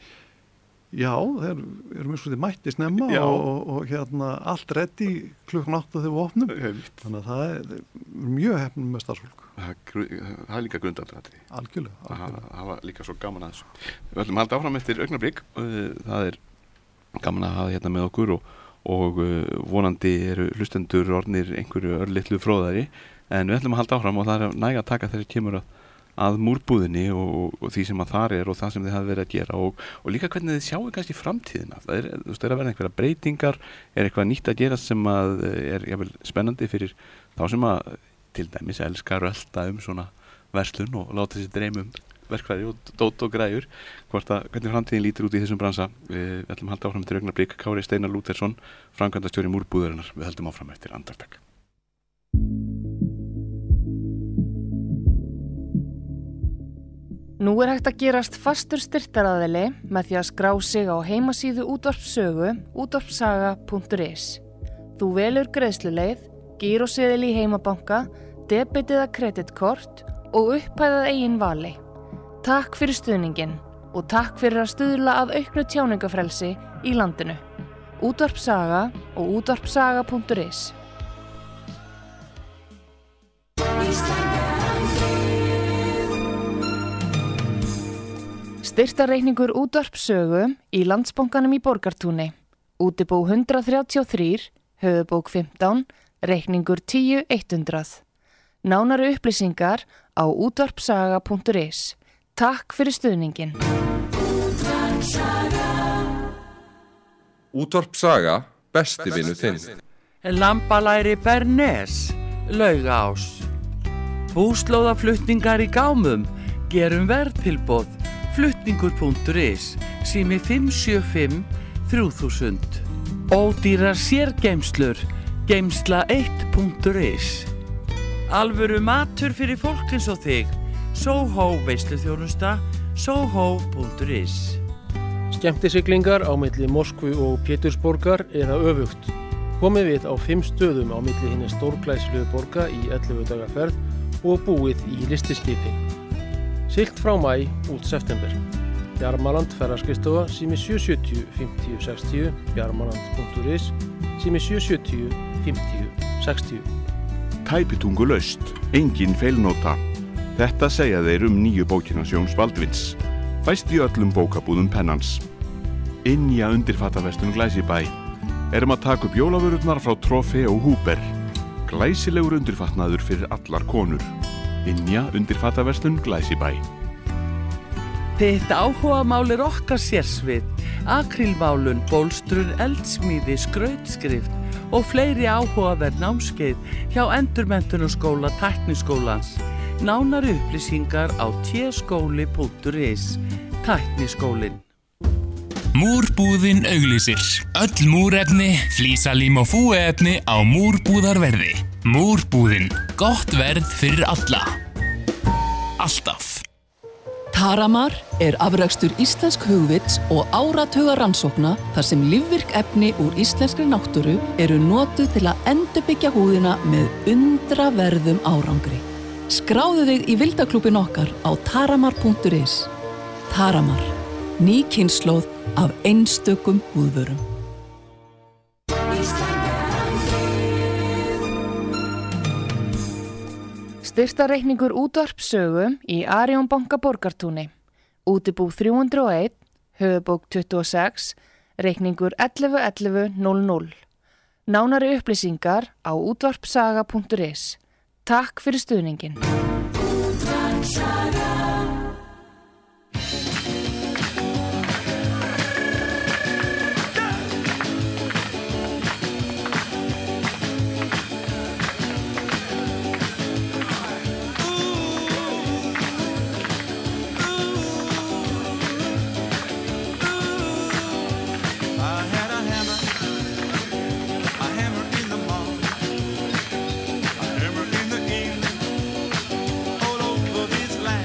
Já, þeir eru mjög svolítið mætti snemma og, og, og hérna allt reddi klukkan átta þegar við opnum þannig að það er, er mjög hefnum með starfsfólk. Það, það er líka grundatriði. Algjörlega. algjörlega. Það var líka svo gaman að þessu. Við ætlum að halda áfram eftir augnablik. Það er gaman að hafa hérna með okkur og, og vonandi eru hlustendur orðnir einhverju örlitlu fróðari en við ætlum að halda áfram og það er næg að taka þegar kemur að að múrbúðinni og, og, og því sem að þar er og það sem þið hafa verið að gera og, og líka hvernig þið sjáu kannski framtíðina. Það er, þú veist, er að vera einhverja breytingar, er eitthvað nýtt að gera sem að er jafnvel spennandi fyrir þá sem að til dæmis elskar rölda um svona verslun og láta sér dreymum verkfæri og dót og græjur, hvort að hvernig framtíðin lítur út í þessum bransa. Við ætlum að halda áfram eftir augnablik. Kári Steinar Lúthersson, framkvæmdastjóri múrbúðarinnar. Við höldum áfram eftir andartak. Nú er hægt að gerast fastur styrktaraðili með því að skrá sig á heimasíðu Útvarpssögu útvarpssaga punktur is. Þú velur greiðsluleið, gíróseðil í heimabanka, debet eða kreditkort og upphæðað eigin vali. Takk fyrir stuðningin og takk fyrir að stuðla að auknu tjáningafrelsi í landinu. Útvarpssaga og útvarpssaga punktur is. Styrktarreikningur útvarpssögu í Landsbankanum í Borgartúni. Útibú hundrað þrjátíu og þrjú, höfubók fimmtán, reikningur tíu hundrað. Nánari upplýsingar á útvarpsaga punktur is. Takk fyrir stuðningin. Útvarpsaga, besti vinur þinn. Lambalæri Bernes, Laugás. Búslóðaflutningar í gámum, gerum verðtilboð. Flutningur punktur is, sími fimm sjö fimm þrjú þúsund. Ódýrar sérgeymslur, geymsla eitt punktur is. Alvöru matur fyrir fólk eins og þig. Soho veisluþjónusta, soho punktur is. Skemmtisiglingar á milli Moskvu og Pétursborgar eða öfugt. Komið við á fimm stöðum á milli hinna stórglæsilegu borga í ellefu daga ferð og búið í listiskipi. Siglt frá maí út september. Bjarmaland ferðaskrifstofa, sími sjö sjö núll fimm sex núll, bjarmaland punktur is, sími sjö sjö núll fimm sex núll. Tæpitungu laust, engin feilnóta. Þetta segja þeir um nýju bókina Sjóns Baldvins. Fæst í öllum bókabúðum pennans. Ynja undirfattaverslun Glæsibæ. Erum að taka upp jólavörurnar frá Trofeo og Huber. Glæsilegur undirfatnaður fyrir allar konur. Ynja undirfattaverslun Glæsibæ. Þitt áhugamál er okkar sérsvið. Akrílmálun, bólstrun, eldsmíði, skrautskrift og fleiri áhugaverð námskeið hjá Endurmenntunarskóla Tækniskólans. Nánari upplýsingar á t skóli punktur is. Tækniskólinn. Múrbúðin auglýsir. Öll múrefni, flísalím og fúeefni á múrbúðarverði. Múrbúðin. Gott verð fyrir alla. Alltaf. Taramar er afrakstur íslensk hugvits og áratuga rannsókna þar sem lífvirk efni úr íslenskri náttúru eru notuð til að endurbyggja húðina með undraverðum árangri. Skráðu þig í vildaklúbbin okkar á taramar punktur is. Taramar. Ný kynslóð af einstökum húðvörum. Styrktarreikningur útvarpssögu í Arion banka Borgartúni. Útibú þrjú hundruð og einn, höfubók tuttugu og sex, reikningur ellefu ellefu núll núll. Nánari upplýsingar á útvarpsaga punktur is. Takk fyrir stuðningin. This land.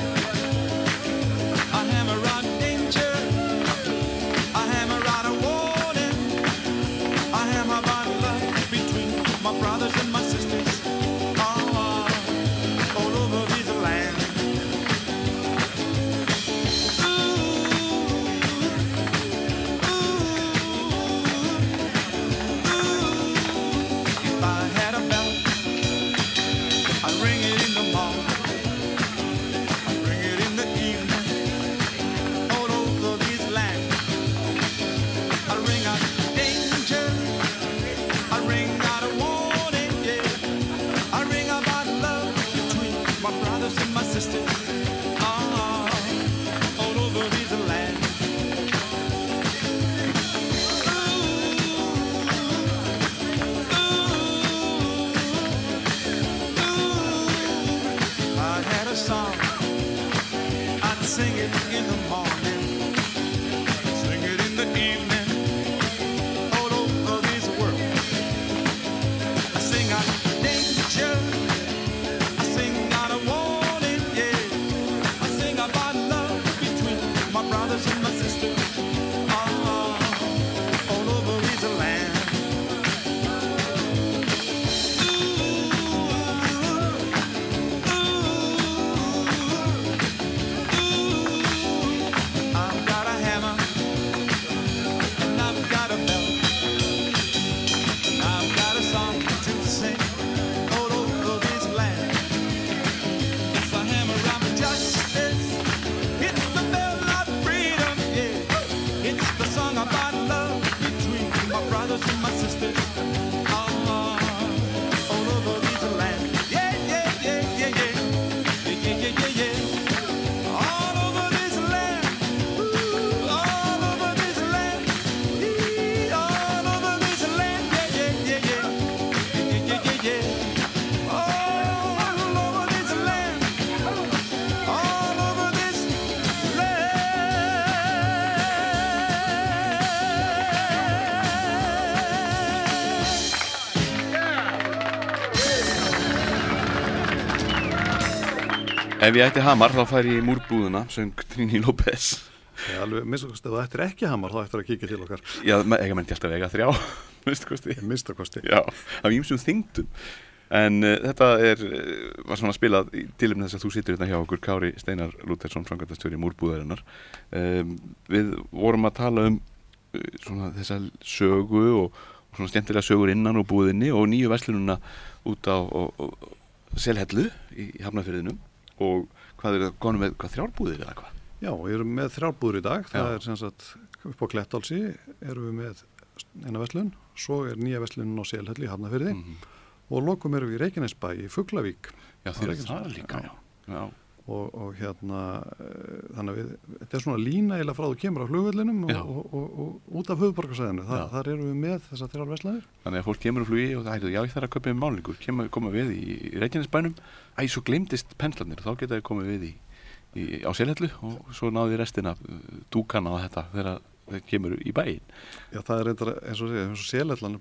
Ef ég ætti hamar þá fær ég í múrbúðuna, söng Trini López. Já, alveg, minnstakosti, ef þú ættir ekki hamar, þá ættir að kíkja til okkar. Já, eiga menn til alltaf vega þrjá, minnstakosti. Minnstakosti. Já, af ýmsum þyngdum. En uh, þetta er, var svona spilað í tilefni þess að þú situr hérna hjá okkur, Kári Steinar Lúthersson, framkvæmdastjóri múrbúðarinnar. Um, við vorum að tala um uh, svona þessa sögu og, og svona skemmtilega sögur innan úr búðinni og nýju verslununa út á og, og, Selhellu í, í Hafnarfirðinum og hvað er það, konum með hvað þrjárbúðir eða hvað? Já, við erum með þrjárbúðir í dag, það Já. er sem sagt upp á Klettálsi erum við með eina verslun, svo er nýja verslunin á Selhellu í Hafnarfirði mm -hmm. og lokum erum við í Reykjanesbæ í Fuglavík. Já, þeir eru það líka, já. já. Og, og hérna, þannig að við, þetta er svona lína eða frá þú kemur á flugvellinum og, og, og, og út af höfuðborgarsvæðinu, Þa, þar erum við með þessar þrjár verslanir. Þannig að fólk kemur á flugi og það hættu, já ég þarf að kaupa með málningur, kemur koma við í, í Reykjanesbænum, æ, svo gleymdist penslarnir og þá geta við komið við í, í, á Selhellu og svo náði restina dúkana á þetta þegar það kemur í bæinn. Já, það er reyndar eins og segja, eins og Selhellan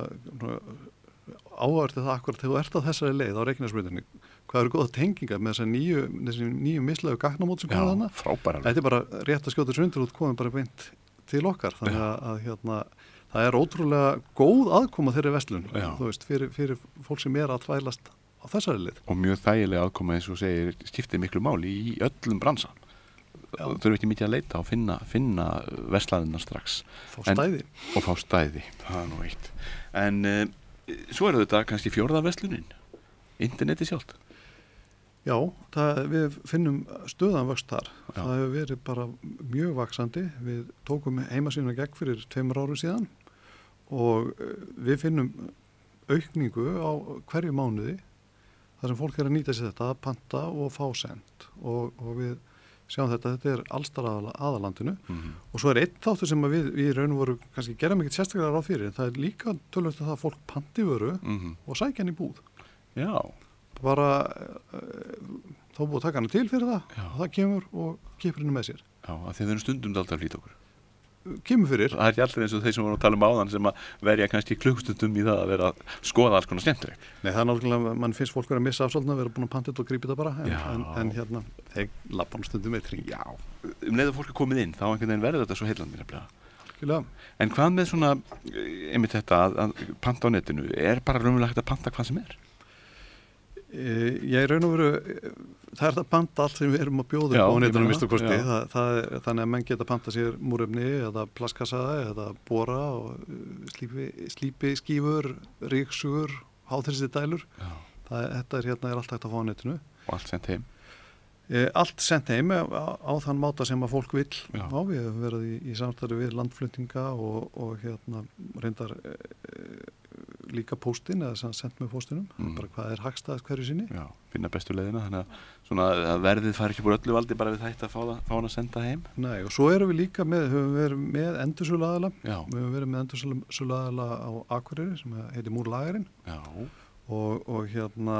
áhverði það akkurat þegar þú ert á þessari leið á Reykjanesbrautinni, hvað eru góða tengingar með þessar nýju, þessi nýju mislegu gatnamót sem komið þarna. Frábæra. Þetta er bara rétt að skjóta sundur út komið bara beint til okkar, þannig að, að hérna, það er ótrúlega góð aðkoma þeirri verslun, þú veist, fyrir, fyrir fólk sem er að þvælast á þessari leið. Og mjög þægilega aðkoma eins og segir, skiptir miklu máli í öllum bransan. Þú þurfum ekki mikið að leita og finna, finna verslaðina strax. Fá stæði. En, og fá stæði, það er nú eitt. En uh, svo er þetta kannski fjórða verslunin, interneti sjálft. Já, það, við finnum stöðanvöxt þar. Já. Það hefur verið bara mjög vaksandi. Við tókum heimasíðuna gegn fyrir tveimur árum síðan og við finnum aukningu á hverju mánuði þar sem fólk er að nýta sér þetta, að panta og fá send og, og við sjáum þetta, þetta er allstar aðal, aðalandinu mm-hmm. og svo er einn þáttur sem við, við raun og voru kannski gerum ekkert sérstaklega ráð fyrir en það er líka tölvöld að það fólk panti vöru mm-hmm. og sækja hann í búð. Já. Bara uh, þá búið að taka hana til fyrir það Já. Og það kemur og kipur henni með sér. Já, að þið verðum stundum alltaf að flýta okkur. Kemur fyrir. Það er ekki alltaf eins og þeir sem voru að tala um áðan sem að verja kannski klukkstundum í það að vera að skoða alls konar skemmtileg. Nei, það er náttúrulega, mann finnst fólk verið að missa afsaldna, vera búin að panta þetta og grípa þetta bara, en, en, en hérna, þeir lappa hann stundum með tring. Já, um leið að fólk er komið inn, þá einhvern veginn verður þetta svo heillandi nefnilega. Algjörlega. En hvað með svona, einmitt þetta að, að panta á netinu, er bara raunverulega hægt að panta hvað sem er? Ég raun og veru, það er það panta allt sem við erum að bjóða upp á netinu mistu kosti, það, það er, þannig að menn geta panta sér múrefni eða plastkassa eða bora og slípi, slípi skífur, ríksugur, háþrýsti dælur, það, þetta er hérna er allt hægt að fá á netinu. Og allt sendt heim? E, allt sendt heim á, á þann máta sem að fólk vill á, við hefum verið í, í samstarfi við landflutninga og, og hérna reyndar e, líka póstinn eða sendt með póstinum mm. bara hvað er hagstæðast hverju sinni. Já, finna bestu leiðina þannig að, svona, að verðið fari ekki búið öllu valdi bara við þetta að fá, það, fá hann að senda heim. Nei, og svo erum við líka með, höfum verið með endursöluaðila, við höfum verið með endursöluaðila á Akureyri sem heitir Múrlagerinn og, og hérna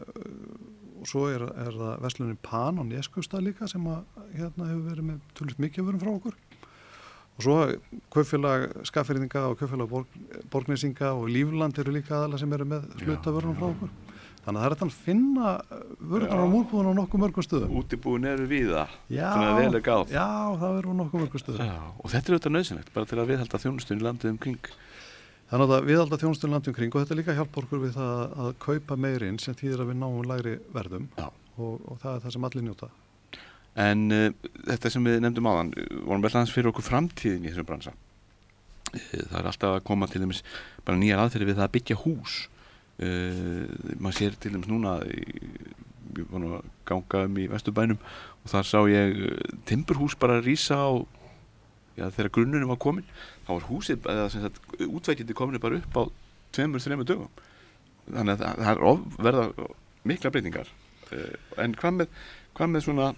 og svo er, er það verslunin Pan á Neskustad líka sem að, hérna hefur verið með tölvöld mikið vörum frá okkur. Og svo kaupfélag Skagfirðinga og kaupfélag borg, Borgnesinga og Lífland eru líka aðalega sem eru með hlutavörunum frá okkur. Þannig að það er þetta að finna vörunar á múrbúðun á nokkuð mörgum stöðum. Útibúin eru víða, já, svona vel er gáð. Já, það eru á nokkuð mörgum stöðum. Já, og þetta er auðvitað nauðsynlegt, bara til að viðhalda þjónustunni landið um kring. Þannig að viðhalda þjónustunni landið um kring og þetta líka hjálpa okkur við það að kaupa meirinn sem þýðir að við náum lægri verðum og, og það er það sem allir njóta. En uh, þetta sem við nefndum áðan, vorum vel aðeins fyrir okkur framtíðin í þessum bransa. Uh, það er alltaf að koma til dæmis bara nýjar aðferðir við það að byggja hús. Uh, maður sér til dæmis núna, ég var nú að ganga um í Vesturbænum og þar sá ég uh, timburhús bara rísa á, já þegar grunnurinn var komin, þá var húsið, eða sem sagt, útveikindi komin bara upp á tveimur, þreimur dögum. Þannig að það, það er of, verða mikla breytingar. Uh, en hvað með, hvað með svona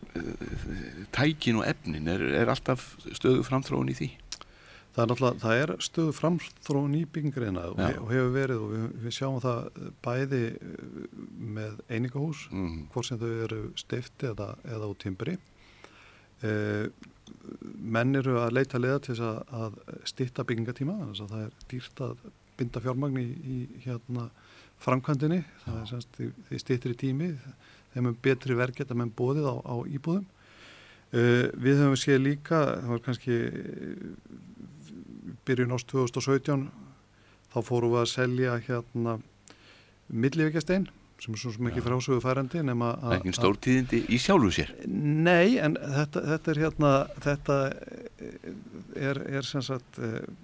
tækin og efnin, er, er alltaf stöðu framþróun í því? Það er náttúrulega, það er stöðu framþróun í byggingariðnaði og, he, og hefur verið og við, við sjáum það bæði með einingahús, mm. hvort sem þau eru steypt eða, eða úr timbri. Eh, menn eru að leita leiða til þess að, að stytta byggingatíma, þannig að það er dýrt að binda fjármagn í, í hérna framkvæmdinni, það er semst því, því styttri tími, þeim er betri verð geta menn boðið á, á íbúðum. Uh, við höfum séð líka, það var kannski byrjun árs tvö þúsund og sautján, þá fórum við að selja hérna milliveggjastein, sem er svo sem ekki frásögu færandi nema að... Ekki stórtíðindi í sjálfu sér? Nei, en þetta, þetta er hérna, þetta er, er sem sagt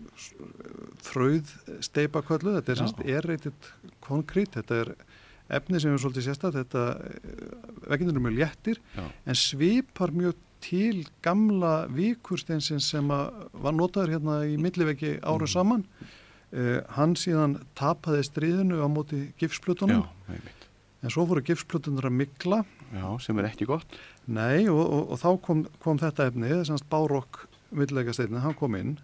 frauð steipaköllu, þetta er sem sagt aerated concrete, þetta er efni sem er svolítið sérstætt, þetta veggirnir eru mjög léttir, Já. En svipar mjög til gamla vikursteinsins sem að var notaður hérna í milliveggi árum mm. saman. Uh, hann síðan tapaði stríðinu á móti gifsplutunum. Já, einmitt. En svo voru gifsplutunar að mygla. Já, sem er ekki gott. Nei, og, og, og þá kom, kom þetta efni, þess að Bárokk milliveggasteininn, hann kom inn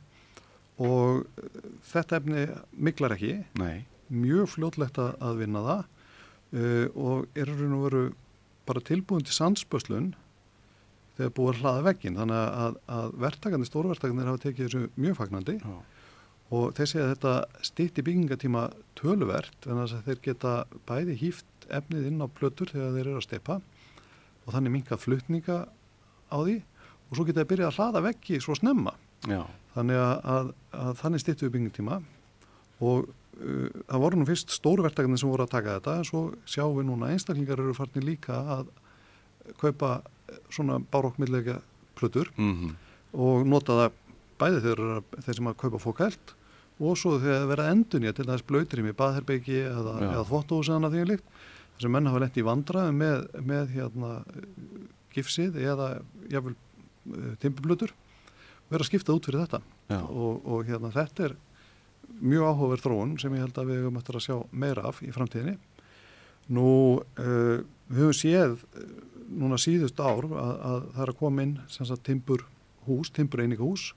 og þetta efni myglar ekki. Nei. Mjög fljótlegt að, að vinna það uh, og er raun og veru bara tilbúin til sandspöslun þegar búið að hlaða vegginn. Þannig að, að verktakandi, stórverktakandir hafa tekið þessu mjög fagnandi. Já. Og þeir segja að þetta stytti byggingatíma töluvert en þess að þeir geta bæði híft efnið inn á plötur þegar þeir eru að steypa og þannig minnka flutninga á því og svo geta þeir byrjað að hlaða veggi svo snemma. Já. Þannig að, að, að þannig styttu við byggingatíma og uh, það voru nú fyrst stórverktakarnir sem voru að taka þetta en svo sjáum við núna einstaklingar eru farnir líka að kaupa svona Bárokk milliveggja plötur mm-hmm. og nota það bæði þeir, þeir sem að kaupa fókælt og svo þegar það verða endurnýja til þess blautrými, baðherbergi eða, eða þvottahús eða annað því líkt. Þessum menn hafa lent í vandræðum með, með hérna, gifsið eða jafnvel uh, timburblötur og vera að skipta út fyrir þetta. Og, og hérna, þetta er mjög áhugaverð þróun sem ég held að við höfum eftir að sjá meira af í framtíðinni. Nú, uh, við höfum séð núna síðust ár að, að það er að koma inn sem sagt timburhús, timbureiningahús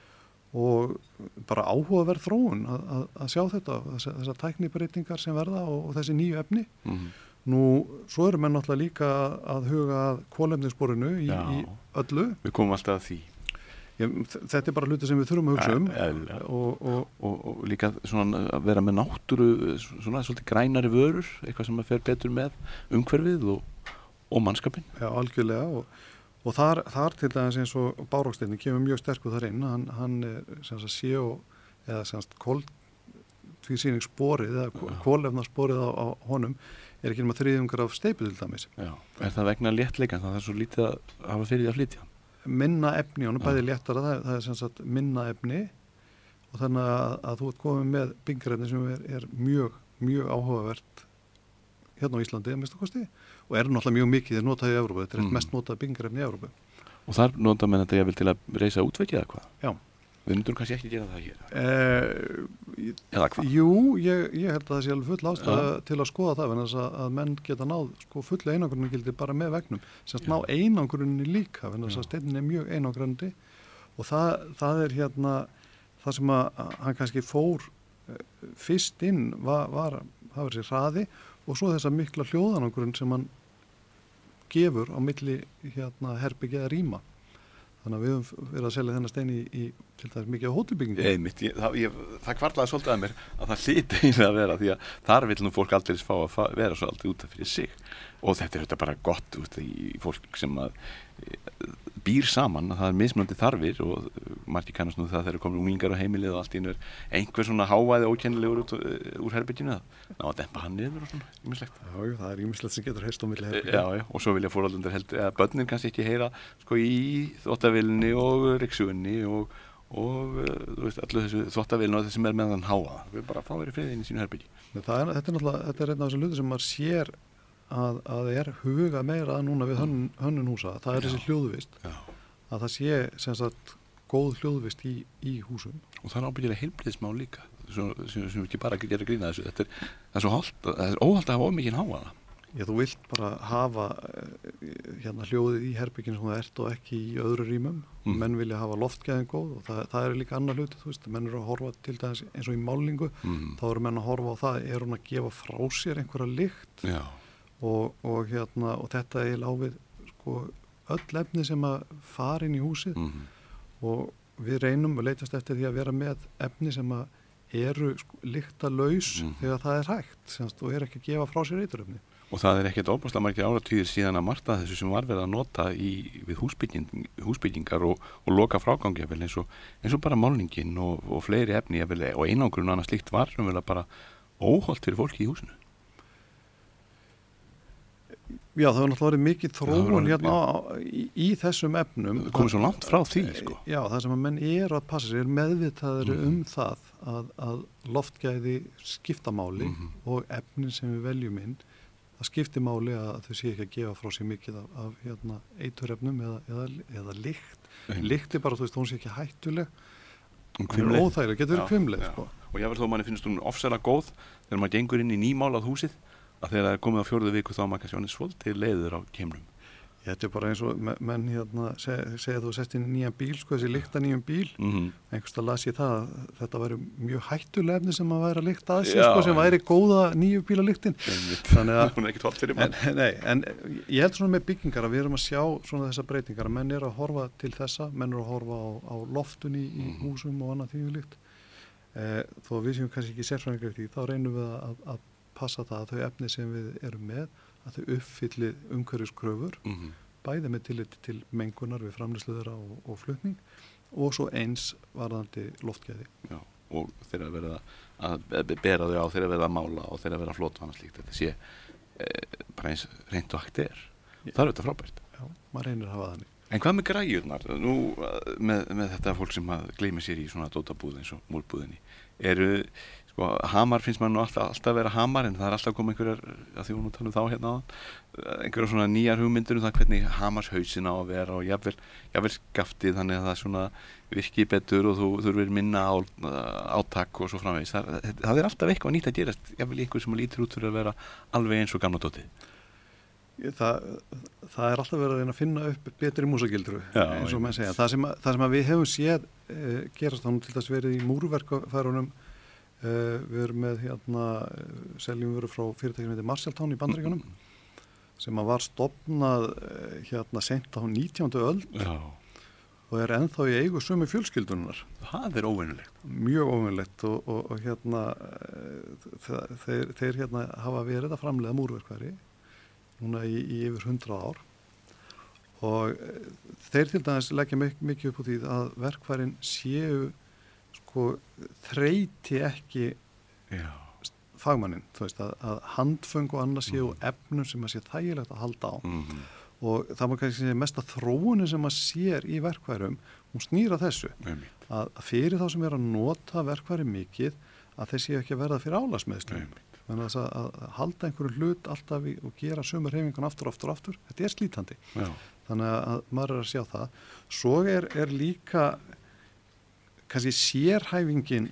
og bara áhugaverð þróun að, að, að sjá þetta, þessar tæknibreytingar sem verða og, og þessi nýju efni. Mm-hmm. Nú, svo eru menn náttúrulega líka að, að huga að kolefnissporinu í, í öllu. Við komum alltaf að því. Ég, þetta er bara hluti sem við þurfum að hugsa um. Ja, ja. Og, og, og, og líka svona að vera með náttúru, svona svolítið grænari vörur, eitthvað sem að fer betur með umhverfið og, og mannskapin. Já, algjörlega og Og þar, þar til dæmis eins og Bárokkssteinninn kemur mjög sterkur þar inn, hann, hann er sem sagt C O eða sem sagt koltvísýringssporið eða kolefnasporið á, á honum er ekki nema þriðjungur af steypu til dæmis. Já, er það vegna léttleika, það er svo lítið að hafa fyrir því að flytja? Minna efni, hann er bæði léttara, það, það er sem sagt minna efni og þannig að, að þú ert komið með byggingarefni sem er, er mjög, mjög áhugavert hérna á Íslandi að minnsta kosti og er náttúrulega mjög mikið þeir notaði í Evrópu, þetta er eitt mm. mest notaði byggingarefni í Evrópu. Og þar nota menn þetta jafnvel til að reisa útveggi eða hvað? Já. Við myndur kannski ekki gera það hér? Eh, eða hvað? Jú, ég, ég held að það sé alveg full ástæða ja. til að skoða það, en þess að, að menn geta náð sko, full einangrunargildi bara með vegnum, semst ná einangrunni líka, en þess að steinin er mjög einangrandi og það, það er hérna, það sem að hann kannski fór fyrst inn var, var það var sér hraði og svo þessa mikla hljóðanangrun sem hann gefur á milli hérna herbyggja eða rýma. Þannig að við höfum verið að selja þennan stein í, í til þess mikið á hótelbyggingu. Einmitt, ég, það, ég, það kvarlaði svolítið að mér að það hlyti eiginlega að vera því að þar vil nú fólk aldrei fá að fa- vera svo aldrei út af fyrir sig og þetta er þetta bara gott út í fólk sem að býr saman, að það er mismunandi þarfir og margir kannast nú það þegar komin unglingar á heimilið og allt í einu er einhver svona hávæði ókennilegur út úr herbygginu það ná að dempa hann niður og svona, ýmislegt. Já, það er ýmislegt sem getur heyrst á milli herbyggja. Já, já, og svo vilja foreldrarnir heldur, eða börnin kannski ekki heyra sko í þvottavélinni og ryksugunni og, og þú veist, allu þessu þvottavélinu og þessu sem er með hann háa. Við bara fá verið friðinn í sínu herbyggi. Það er, þetta er náttúrulega, þetta er einn af þessum hluti sem maður sér að, að er huga meira að núna við hönnun, hönnun húsa, það er já. Þessi hljóðvist já. Að það sé sem sagt góð hljóðvist í, í húsum og það er ábyggilega heilbrigðismál líka sem, sem, sem ekki bara gera grína þessu þetta er, það er svo hált, það er óhalt að hafa ómikinn háa Já, þú vilt bara hafa hérna hljóðið í herbygginu sem það ert og ekki í öðru rýmum mm. menn vilja hafa loftgæðin góð og það, það er líka annar hluti, þú veist, menn eru að horfa til dæmis eins og í málingu, mm. þá eru menn að horfa á það, er hún að gefa frá sér einhverja lykt Já Og, og, hérna, og þetta er á við sko, öll efni sem að fara inn í húsið mm-hmm. og við reynum að leitast eftir því að vera með efni sem að eru sko, lyktarlaus Mhm. þegar það er hægt semst, og er ekki að gefa frá sér eiturefni. Og það er ekkert óbúslega margir áratugir síðan að margt af þessu sem var verið að nota í, við húsbygging, húsbyggingar og, og loka frágangi jafnvel, eins, og, eins og bara málningin og, og fleiri efni jafnvel, og einangrun og annað slíkt var sem vel að bara óholt fyrir fólki í húsinu. Já, það var náttúrulega verið mikið Það þróun var- hérna á, í, í þessum efnum. Það komið svo langt frá því, sko. Já, það sem að menn eru að passa sig, er meðvitaðri Mhm. um það að, að loftgæði skipta máli Mhm. og efnin sem við veljum inn, það skiptir máli að þau sé ekki að gefa frá sér mikið af, af hérna, eiturefnum eða, eða, eða lykt. Einmitt. Lykt er bara, þú veist, hún sé ekki hættuleg. Um Hún er hvimleið. óþægileg, getur verið Já, hvimleið, já. sko. Og jáfnvel þó manni finnst hún ofsalega góð þegar maður gengur inn í nýmálað húsið, að þegar það er komið á fjórðu viku þá er maður kannski ánið svolítið leiður á keimnum. Þetta er bara eins og me- menn hérna seg, segja þú sest inn í nýjan bíl, sko, þessi lykta nýjan bíl. Mm-hmm. Einhverstað las ég það að þetta væri mjög hættuleg efni sem að væri að lykta að sér, Já, sko, sem væri góða nýju bílalyktin. Þannig að Hún er ekkert hollt fyrir mann. En, nei, en ég held svona með byggingar að við erum að sjá svona þessar breytingar að menn eru að horfa til þessa, menn eru að horfa á, á loftun í, í húsum og annað því líkt. Eh, þó við séum kannski ekki sérfræðingar í því, þá reynum við að, að passa það að þau efni sem við erum með, að þau uppfylli umhverfiskröfur, Mm-hmm. bæði með tillit til mengunar við framleiðslu þeirra og, og flutning og svo eins varðandi loftgæði. Já, og þeirra verða að be- bera þau á, þeirra verða að mála og þeirra verða að flota og annað slíkt. Þetta sé e, bara eins reynd og hægt er. Það er auðvitað frábært. Já, maður reynir að hafa þannig. En hvað með græjurnar? Nú, eh, með, með þetta fólk sem að gleymi sér í svona dótabúð eins og múlbúðinni, eru, sko, hamar finnst maður nú alltaf, alltaf vera hamar, en það er alltaf komið einhverjar, að því hún nú talum þá hérna áðan, einhverjar svona nýjar hugmyndur um það hvernig hamarshausin á að vera og jafnvel, jafnvel skaftið, þannig að það svona virki betur og þú þurfir minna á, átak og svo framvegis. Það, það er alltaf eitthvað nýtt að gerast, jafnvel einhver sem lítur út fyrir að vera alveg eins og gamla dótið. Það, það er alltaf verið að reyna að finna upp betri músagildru, Já, eins og menn einmitt. segja. Það sem, að, það sem að við hefum séð eh, gerast þannig til þess verið í múrverkfærunum, eh, við erum með hérna, eh, seljum veru frá fyrirtækjum sem heitir Marshalltown í Bandaríkjunum, sem að var stofnað eh, hérna sent á nítjándu öld Já. og er ennþá í eigu sömu fjölskyldunar. Það er óvenjulegt. Mjög óvenjulegt og, og, og hérna, eh, þeir, þeir hérna hafa verið að framleiða múrverkfæri núna í, í yfir hundrað ár og eh, þeir til dæmis leggja mik mikið upp á því að verkfærin séu sko þreyti ekki Já. fagmanninn, þú veist að, að handföng og annað séu mm. efnum sem að sé þægilegt að halda á Mm-hmm. og það má kannski segja mesta þróunin sem að sér í verkfærum, hún snýra þessu Einmitt. að, að fyrir þá sem er að nota verkfæri mikið að þeir séu ekki að verða fyrir álagsmeðslum. Þannig að, að, að halda einhverju hlut alltaf í, og gera sömu hreyfingun aftur, aftur, aftur, þetta er slítandi. Já. Þannig að maður er að sjá það. Svo er, er líka kannski sérhæfingin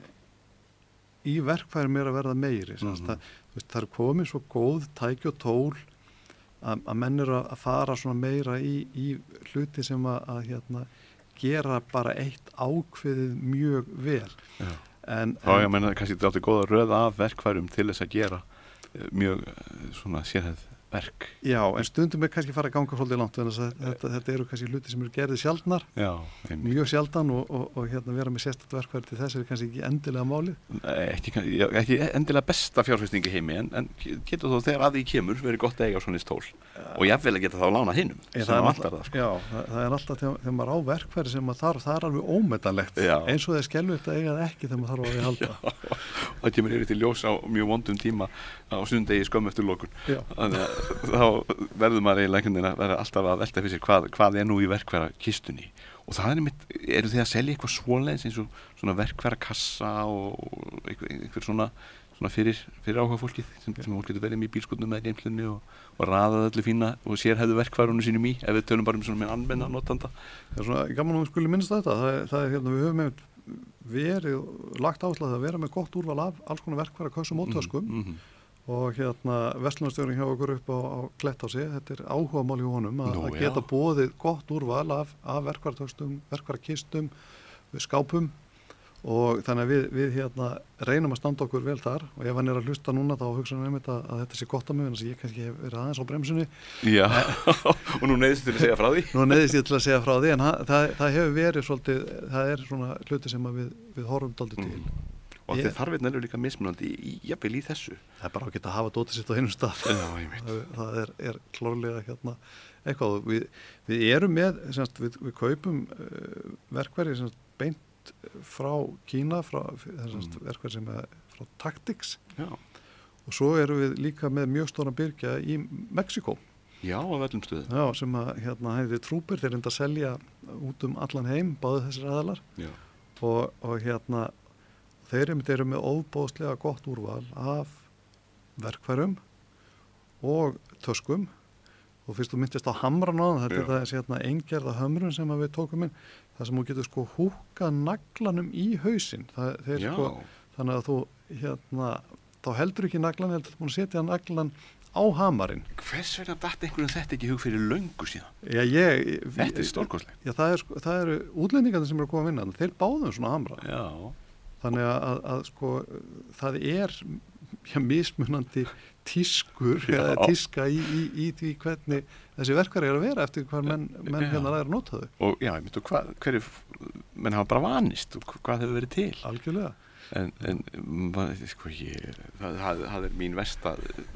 í verkfærum er að verða meiri. Mm-hmm. það, veist, það er komið svo góð tæki og tól að, að menn eru að fara svona meira í, í hluti sem að, að hérna, gera bara eitt ákveðið mjög vel. Já. En, þá ég menna kannski þetta átti góða röð af verkfærum til þess að gera mjög svona sérhæð verk. Já, en stundum er kannski fara að ganga svolítið langt en þetta, þetta eru kannski hluti sem eru gerðið sjaldnar, Já, mjög sjaldan og, og, og hérna vera með sérstætt verkfæri til þess er kannski ekki endilega málið. Ekki, ekki endilega besta fjárfestingi heimi en, en getur þó þegar að því kemur verið gott að eiga svona stól ja. Og jafnvel að geta þá lána hinnum sem það vantar það. Sko. Já, það, það er alltaf þegar, þegar maður á verkfæri sem maður þarf, það er alveg ómetanlegt Já. Eins og það er skelvilegt að eiga það ekki þegar maður þarf á því að halda. Það kemur yfir til ljós á mjög vondum tíma á sundegi skömm eftir lokun. Þannig að þá verður maður eiginlega einhvern veginn að vera alltaf að velta fyrir sér hvað, hvað er nú í verkfæra kistunni og það er mitt, eru þið að selja eitthvað svoleiðis eins og svona verkfæra kassa og einhver, einhver svona, svona fyrir, fyrir áhuga fólkið sem, sem fólk getur verið með í bílskotnum með geymslunni og, og raðað öllu fína og sérhæfðu verkfærunum sínum í ef við tölum bara um svona með almenna notanda. Það er svona, gaman að við skulum minnast þetta, það er, það er hérna, við höfum verið lagt áslag að vera með gott úrval af alls konar verkfæra kössum og töskum mm -hmm. og hérna verslunarstjórinn hjá okkur upp á, á Klettási, þetta er áhugamál hjá honum að, Nú, að geta já. boðið gott úrval af, af verkfæratökstum, verkfærakistum, skápum og þannig að við, við hérna reynum að standa okkur vel þar og ef hann er að hlusta núna þá hugsa hann um þetta að þetta sé gott að mig en þess að ég kannski hef verið aðeins á bremsunni. Já, og nú neyðist til að segja frá því. Nú neyðist ég til að segja frá því en það, það, það hefur verið svolítið, það er svona hluti sem að við, við horfum daldið til. Mm. og þeir þarfirnar eru líka mismunandi í, jafnvel í þessu. Það er bara að geta að hafa dótið sitt á einum stað. Já, ég veit. Það, það er, er klárlega hérna eitthvað. Við, við erum með, semst, við, við kaupum uh, verkværi semst, beint frá Kína, frá semst, mm. verkværi sem er frá Tactics. Já. Og svo erum við líka með mjög stóran byrgja í Mexíkó. Já, á öllum stöðum. Já, sem að hérna hæði trúpir, þeir reynda að selja út um allan heim, báðu þessir aðalar. Já. Og, og hérna, þeir eru með óbóðslega gott úrval af verkfærum og töskum. Og fyrst þú myndist á hamran á það, þetta er þessi hérna eingerða hömrun sem við tókum inn, það sem þú getur sko húkað naglanum í hausinn. Það, þeir, sko, þannig að þú hérna, þá heldur ekki naglan, heldur þú búin að setja naglan á hamarinn. Hvers vegna datt einhverjum þetta ekki í hug fyrir löngu síðan? Já, ég... Þetta er stórkostlegt. Já, það, er, það eru útlendingarnir sem eru að koma að vinna, þeir báðum svona hamra. Já. Þannig að, að, að sko, það er já, mismunandi tískur, eða tíska í, í, í því hvernig þessi verkar er að vera eftir hvað menn, menn hérna er að nota þau. Og já, ég myndi, hvað, hverju, menn hafa bara vanist, og hvað hefur verið til? Algjörlega. En, en sko, ég, það, það, það er mín versta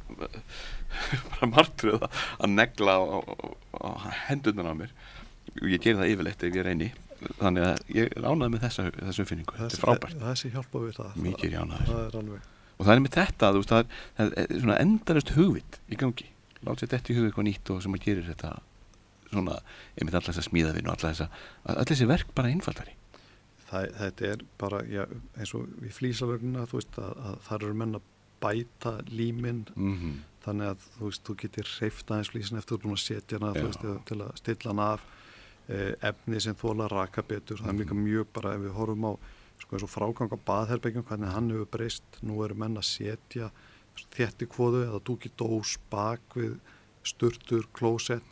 bara martröð að negla á, á, á hendurnar á mér. Ég ger það yfirleitt ef ég reyni, þannig að ég er ánægð með þessa, þessu uppfinningu. Þetta er frábært. Þessi hjálpa við það. Mikið er ég ánægður. Það er alveg. Og það er með þetta, þú veist, það er, það er svona endalaust hugvit í gangi. Lát sér þetta í hug eitthvað nýtt og sem að gerir þetta svona, einmitt alla þessa smíðavinn og alla þessa, alla þessi verk bara einfaldari. Það, þetta er bara, já, eins og við flísalögnina, þú veist, að, að það eru menn að bæta líminn, mm-hmm. þannig að þú veist, þú getur hreyft aðeins flísin eftir þú er búin að setja hana, þú veist, til að stilla hana af, eh, efni sem þola raka betur, það er líka mjög bara, ef við horfum á, sko, eins og frágang á baðherbergjum, hvernig hann hefur breyst, nú eru menn að setja þéttikvoðu eða dúki dós bak við sturtur, klósett,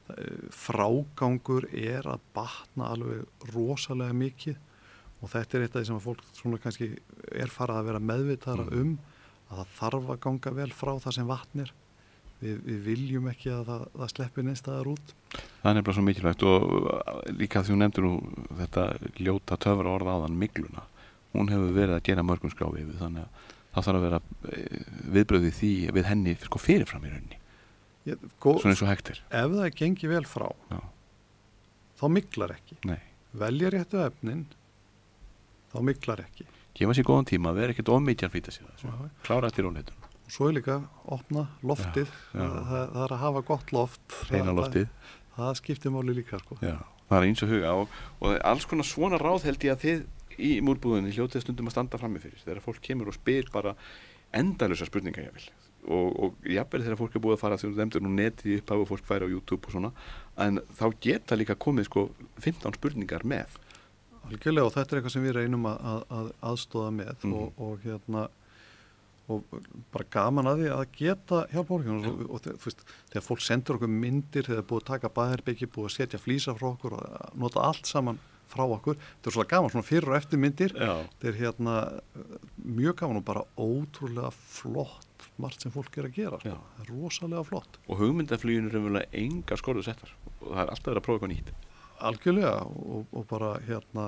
frágangur er að batna alveg rosalega mikið. Og þetta er eitt af því sem að fólk svona kannski er farið að vera meðvitaðra mm. um að það þarf að ganga vel frá það sem vatn er. Við, við viljum ekki að það, það sleppi neinstaðar út. Það er nefnilega svo mikilvægt og líka því hún nefndir nú þetta ljóta töfra orða áðan, migluna. Hún hefur verið að gera mörgum skráfi yfir, þannig að það þarf að vera viðbröðið því við henni sko fyrirfram í rauninni. Já, gó, svona eins og hægt er. Ef það gengi vel frá, Já. þá miglar ekki. Nei. Velja réttu efnin, þá miglar ekki. Gefa sér góðan tíma, vera ekkert of mikið að flýta sér þessu. Klára eftir róleitun. Svo er líka opna loftið, já, já. Það, það er að hafa gott loft. Hreina loftið. Það, það skiptir máli líka, sko. Já, það er eins og huga og, og alls konar svona ráð held ég að þið í múrbúðinni hljótið stundum að standa frammi fyrir. Þegar fólk kemur og spyr bara endalausar spurningar ég vil. Og, og jafnvel þegar fólk er búið að fara þegar þú nefndir nú netið upp af og fólk færi á YouTube og svona, en þá geta líka komið sko fimmtán spurningar með. Algjörlega, og þetta er eitthvað sem við reynum að, að, að aðstoða með mm. og, og hérna og bara gaman að því að geta hjálpa fólk og, og þú veist, þegar fólk sendur okkur myndir, þegar búið að taka baðherbyggi, búið að setja flísa frá okkur og nota allt saman frá okkur, þetta er svona gaman, svona fyrir og eftir myndir, þetta er hérna mjög gaman og bara ótrúlega flott margt sem fólk er að gera, sko. Það er rosalega flott. Og hugmyndafluginu er raunverulega engar skorður settar og það er alltaf verið að prófa eitthvað nýtt. Algjörlega og, og bara hérna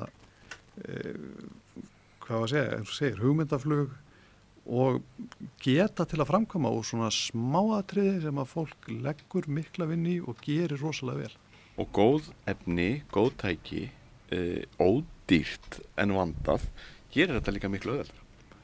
e, hvað var að segja, eins og segir, hugmyndaflug og geta til að framkoma og svona smáatriði sem að fólk leggur mikla vinn í og gerir rosalega vel. Og góð efni, góð tæki, e, ódýrt en vandað, gerir þetta líka miklu auðveldara.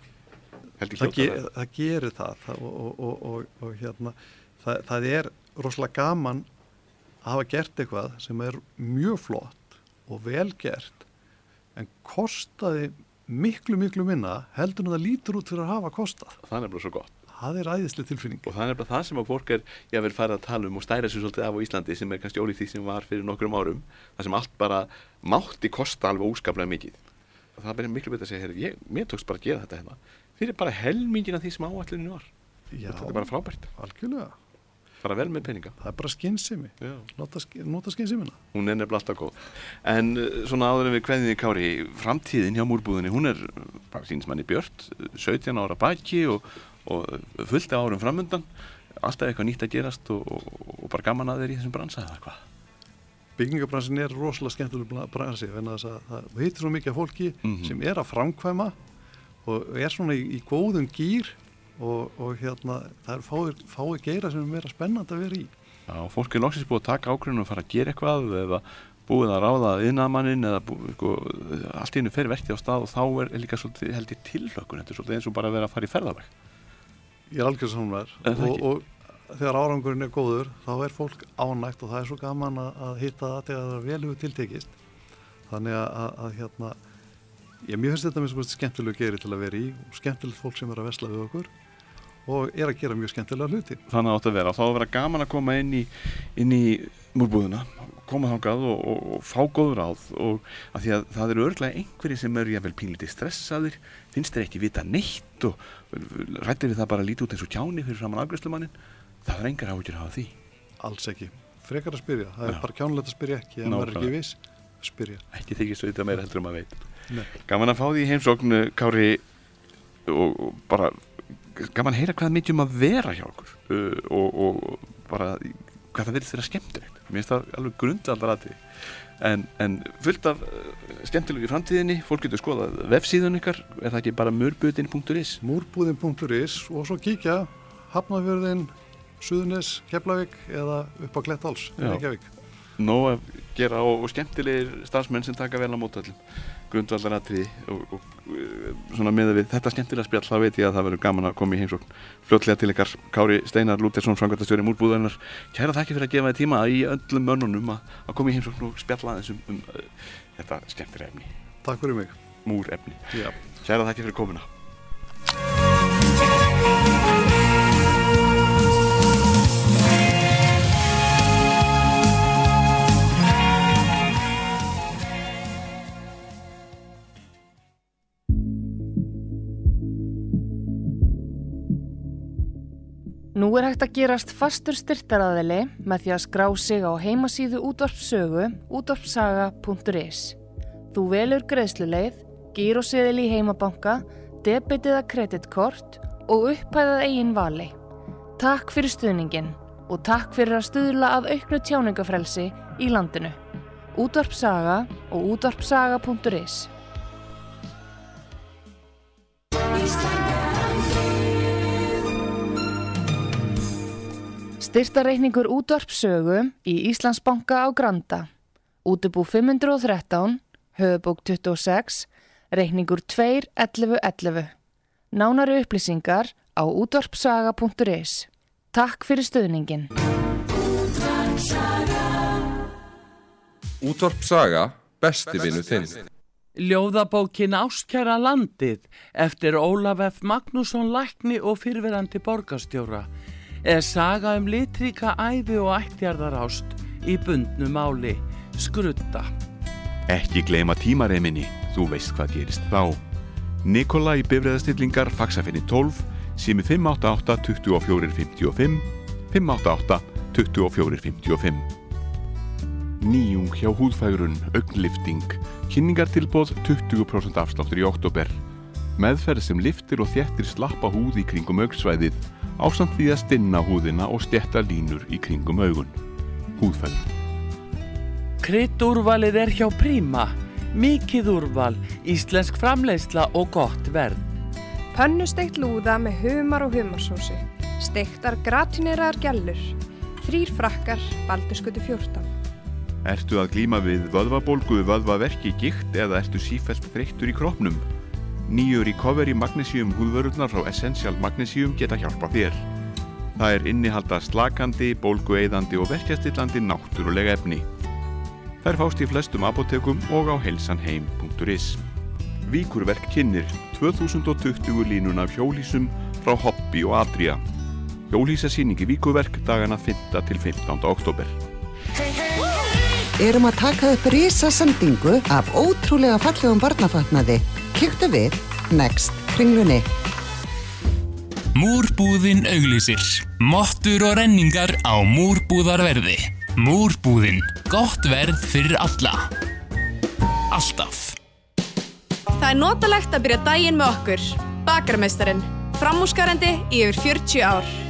Það, ge, það gerir það, það og, og, og, og, og hérna, það, það er rosalega gaman að hafa gert eitthvað sem er mjög flott og vel gert en kostaði miklu, miklu minna heldur en það lítur út fyrir að hafa kostað. Það er bara svo gott. Það er æðisleg tilfinning. Og það er bara það sem að fólk er, ég vil fara að tala um og stæra sér svolítið af á Íslandi sem er kannski ólíkt því sem var fyrir nokkrum árum, það sem allt bara mátti kosta alveg óskaplega mikið. Og það er bara miklu betur að segja, herri, ég, mér tókst bara að gera þetta hérna. Fyrir bara helmingin af því sem áætlunin var. Já, þetta er bara frábært. Algjörlega. Bara vel með peninga. Það er bara skynsemi. Nota, nota skynsemina. Hún er nefnilega alltaf góð. En svona áður en við kveðum því Kári, framtíðin hjá múrbúðinni, hún er bara sýnist manni björt, sautján ára baki og, og fullt af árum framundan, alltaf eitthvað nýtt að gerast og, og, og bara gaman að þeir í þessum bransa eða hvað. Byggingabransin er rosalega skemmtileg bransi, en þess að það heitir svo mikið af fólki mm-hmm. sem er að framkvæma og er svona í, í góðum gýr og, og hérna það er fáið, fáið geira sem er meira spennandi að vera í. Já, fólk er loksins búið að taka ákvörðun og fara að gera eitthvað eða búið að ráða iðnaðarmanninn eða búið, sko, allt í einu fer verkið á stað og þá er, er líka svolítið held ég tilhlökkun, þetta er svolítið eins og bara að vera að fara í ferðalag. Ég er algjör samar og, og þegar árangurinn er góður þá er fólk ánægt og það er svo gaman að, að hitta það þegar það er vel hefur tiltekist. Þannig að, að, að hérna, ég mjög finnst þetta með svona skemmtilegu geiri til að vera í og skemmtilegt fólk sem er að vesla við okkur og er að gera mjög skemmtilega hluti. Þannig átt að vera og þá að vera gaman að koma inn í, inn í múrbúðina, koma þangað og, og, og fá góð ráð og að því að það eru örugglega einhverjir sem eru jafnvel pínlítið stressaðir, finnst þeir ekki vita neitt og ræddir við það bara að líti út eins og kjáni fyrir framan afgreiðslumaninn. Það er engar áhyggjur að hafa því. Alls ekki. Frekar að spyrja. Það Já. er bara kjánulegt að spyrja ekki, en maður er ekki viss að spyrja. Ekki þykist svo þetta meira heldur um að veit. Nei. Gaman að fá því heimsókn, Kári, og, og bara gaman að heyra hvað mikið um að vera hjá okkur uh, og, og bara hvað það virðist vera skemmtilegt. Mér finnst það alveg grundvallaratriði. En, en fullt af uh, skemmtilegu í framtíðinni, fólk getur skoðað vefsíðun ykkar, er það ekki bara múrbúðin punktur is? múrbúðin punktur is og svo kíkja Hafnarfjörðin, Suðurnes, Keflavík eða upp á Klettháls í Reykjavík. Nóg að gera og, og skemmtilegir starfsmenn sem taka vel á móti öllum. Grundvallaratriði og, og svona með við þetta skemmtilega spjall, þá veit ég að það verður gaman að koma í heimsókn fljótlega til ykkar. Kári Steinar Lúthersson, framkvæmdastjóri múrbúðarinnar, kæra þakki fyrir að gefa þér tíma í öllum mönnunum að, að koma í heimsókn og spjalla aðeins um, um uh, þetta skemmtilega efni. Takk fyrir mig. Múrefni. Já. Kæra þakki fyrir komuna. Nú er hægt að gerast fastur styrktaraðili með því að skrá sig á heimasíðu útvarpssögu útvarpssaga punktur is. Þú velur greiðsluleið, gíróseðil í heimabanka, debit eða kreditkort og upphæðað eigin vali. Takk fyrir stuðninginn og takk fyrir að stuðla að auknu tjáningafrelsi í landinu. Útvarpssaga og útvarpssaga punktur is. Styrktarreikningur útvarpssögu í Íslandsbanka á Granda. Útibú fimm hundruð og þrettán, höfubók tuttugu og sex, reikningur tvö ellefu ellefu. Nánari upplýsingar á útvarpssaga punktur is. Takk fyrir stuðninginn. Útvarpssaga, besti vinur þinn. Ljóðabókin Ástkæra landið eftir Ólaf F. Magnússon lækni og fyrrverandi borgarstjóra er saga um litríka ævi og ættjarðarást í bundnu máli, skrudda. Ekki gleyma tímareiminni, þú veist hvað gerist þá. Nikola í bifreiðastillingar Faxafinni tólf, sími fimm átta átta tuttugu og fjögur fimmtíu og fimm, fimm átta átta tuttugu og fjögur fimmtíu og fimm. Nýjung hjá húðfægrun, augnlifting, kynningartilboð tuttugu prósent afsláttur í október. Meðferð sem liftir og þéttir slappa húð í kringum augsvæðið, ásamt því að stinna húðina og stétta línur í kringum augun. Húðfægrun. Kryddúrvalið er hjá Prima, mikið úrval, íslensk framleiðsla og gott verð. Pönnusteikt lúða með humar og humarsósu, steiktar gratineraðar gjallur, þrír frakkar, Baldursgötu fjórtán. Ertu að glíma við vöðvabólgu, vöðvaverki, gigt eða ertu sífellt þreyttur í kroppnum? Nýju Recovery Magnesium húðvörurnar frá Essential Magnesium geta hjálpað þér. Það er innihalda slakandi, bólgueyðandi og verkjastillandi náttúrulega efni. Þær fást í flestum apótekum og á heilsanheim punktur is. Víkurverk kynnir tvö þúsund tuttugu línuna af hjólhýsum frá Hobby og Adria. Hjólhýsasýning í Víkurverk dagana fimmta til fimmtánda október. Erum að taka upp risasendingu af ótrúlega fallegum barnafatnaði. Kíktu við Next Kringlunni. Múrbúðin auglýsir. Mottur og renningar á múrbúðarverði. Múrbúðin. Gott verð fyrir alla. Alltaf. Það er notalegt að byrja daginn með okkur. Bakarmeistarinn. Framúrskarandi í yfir fjörutíu ár.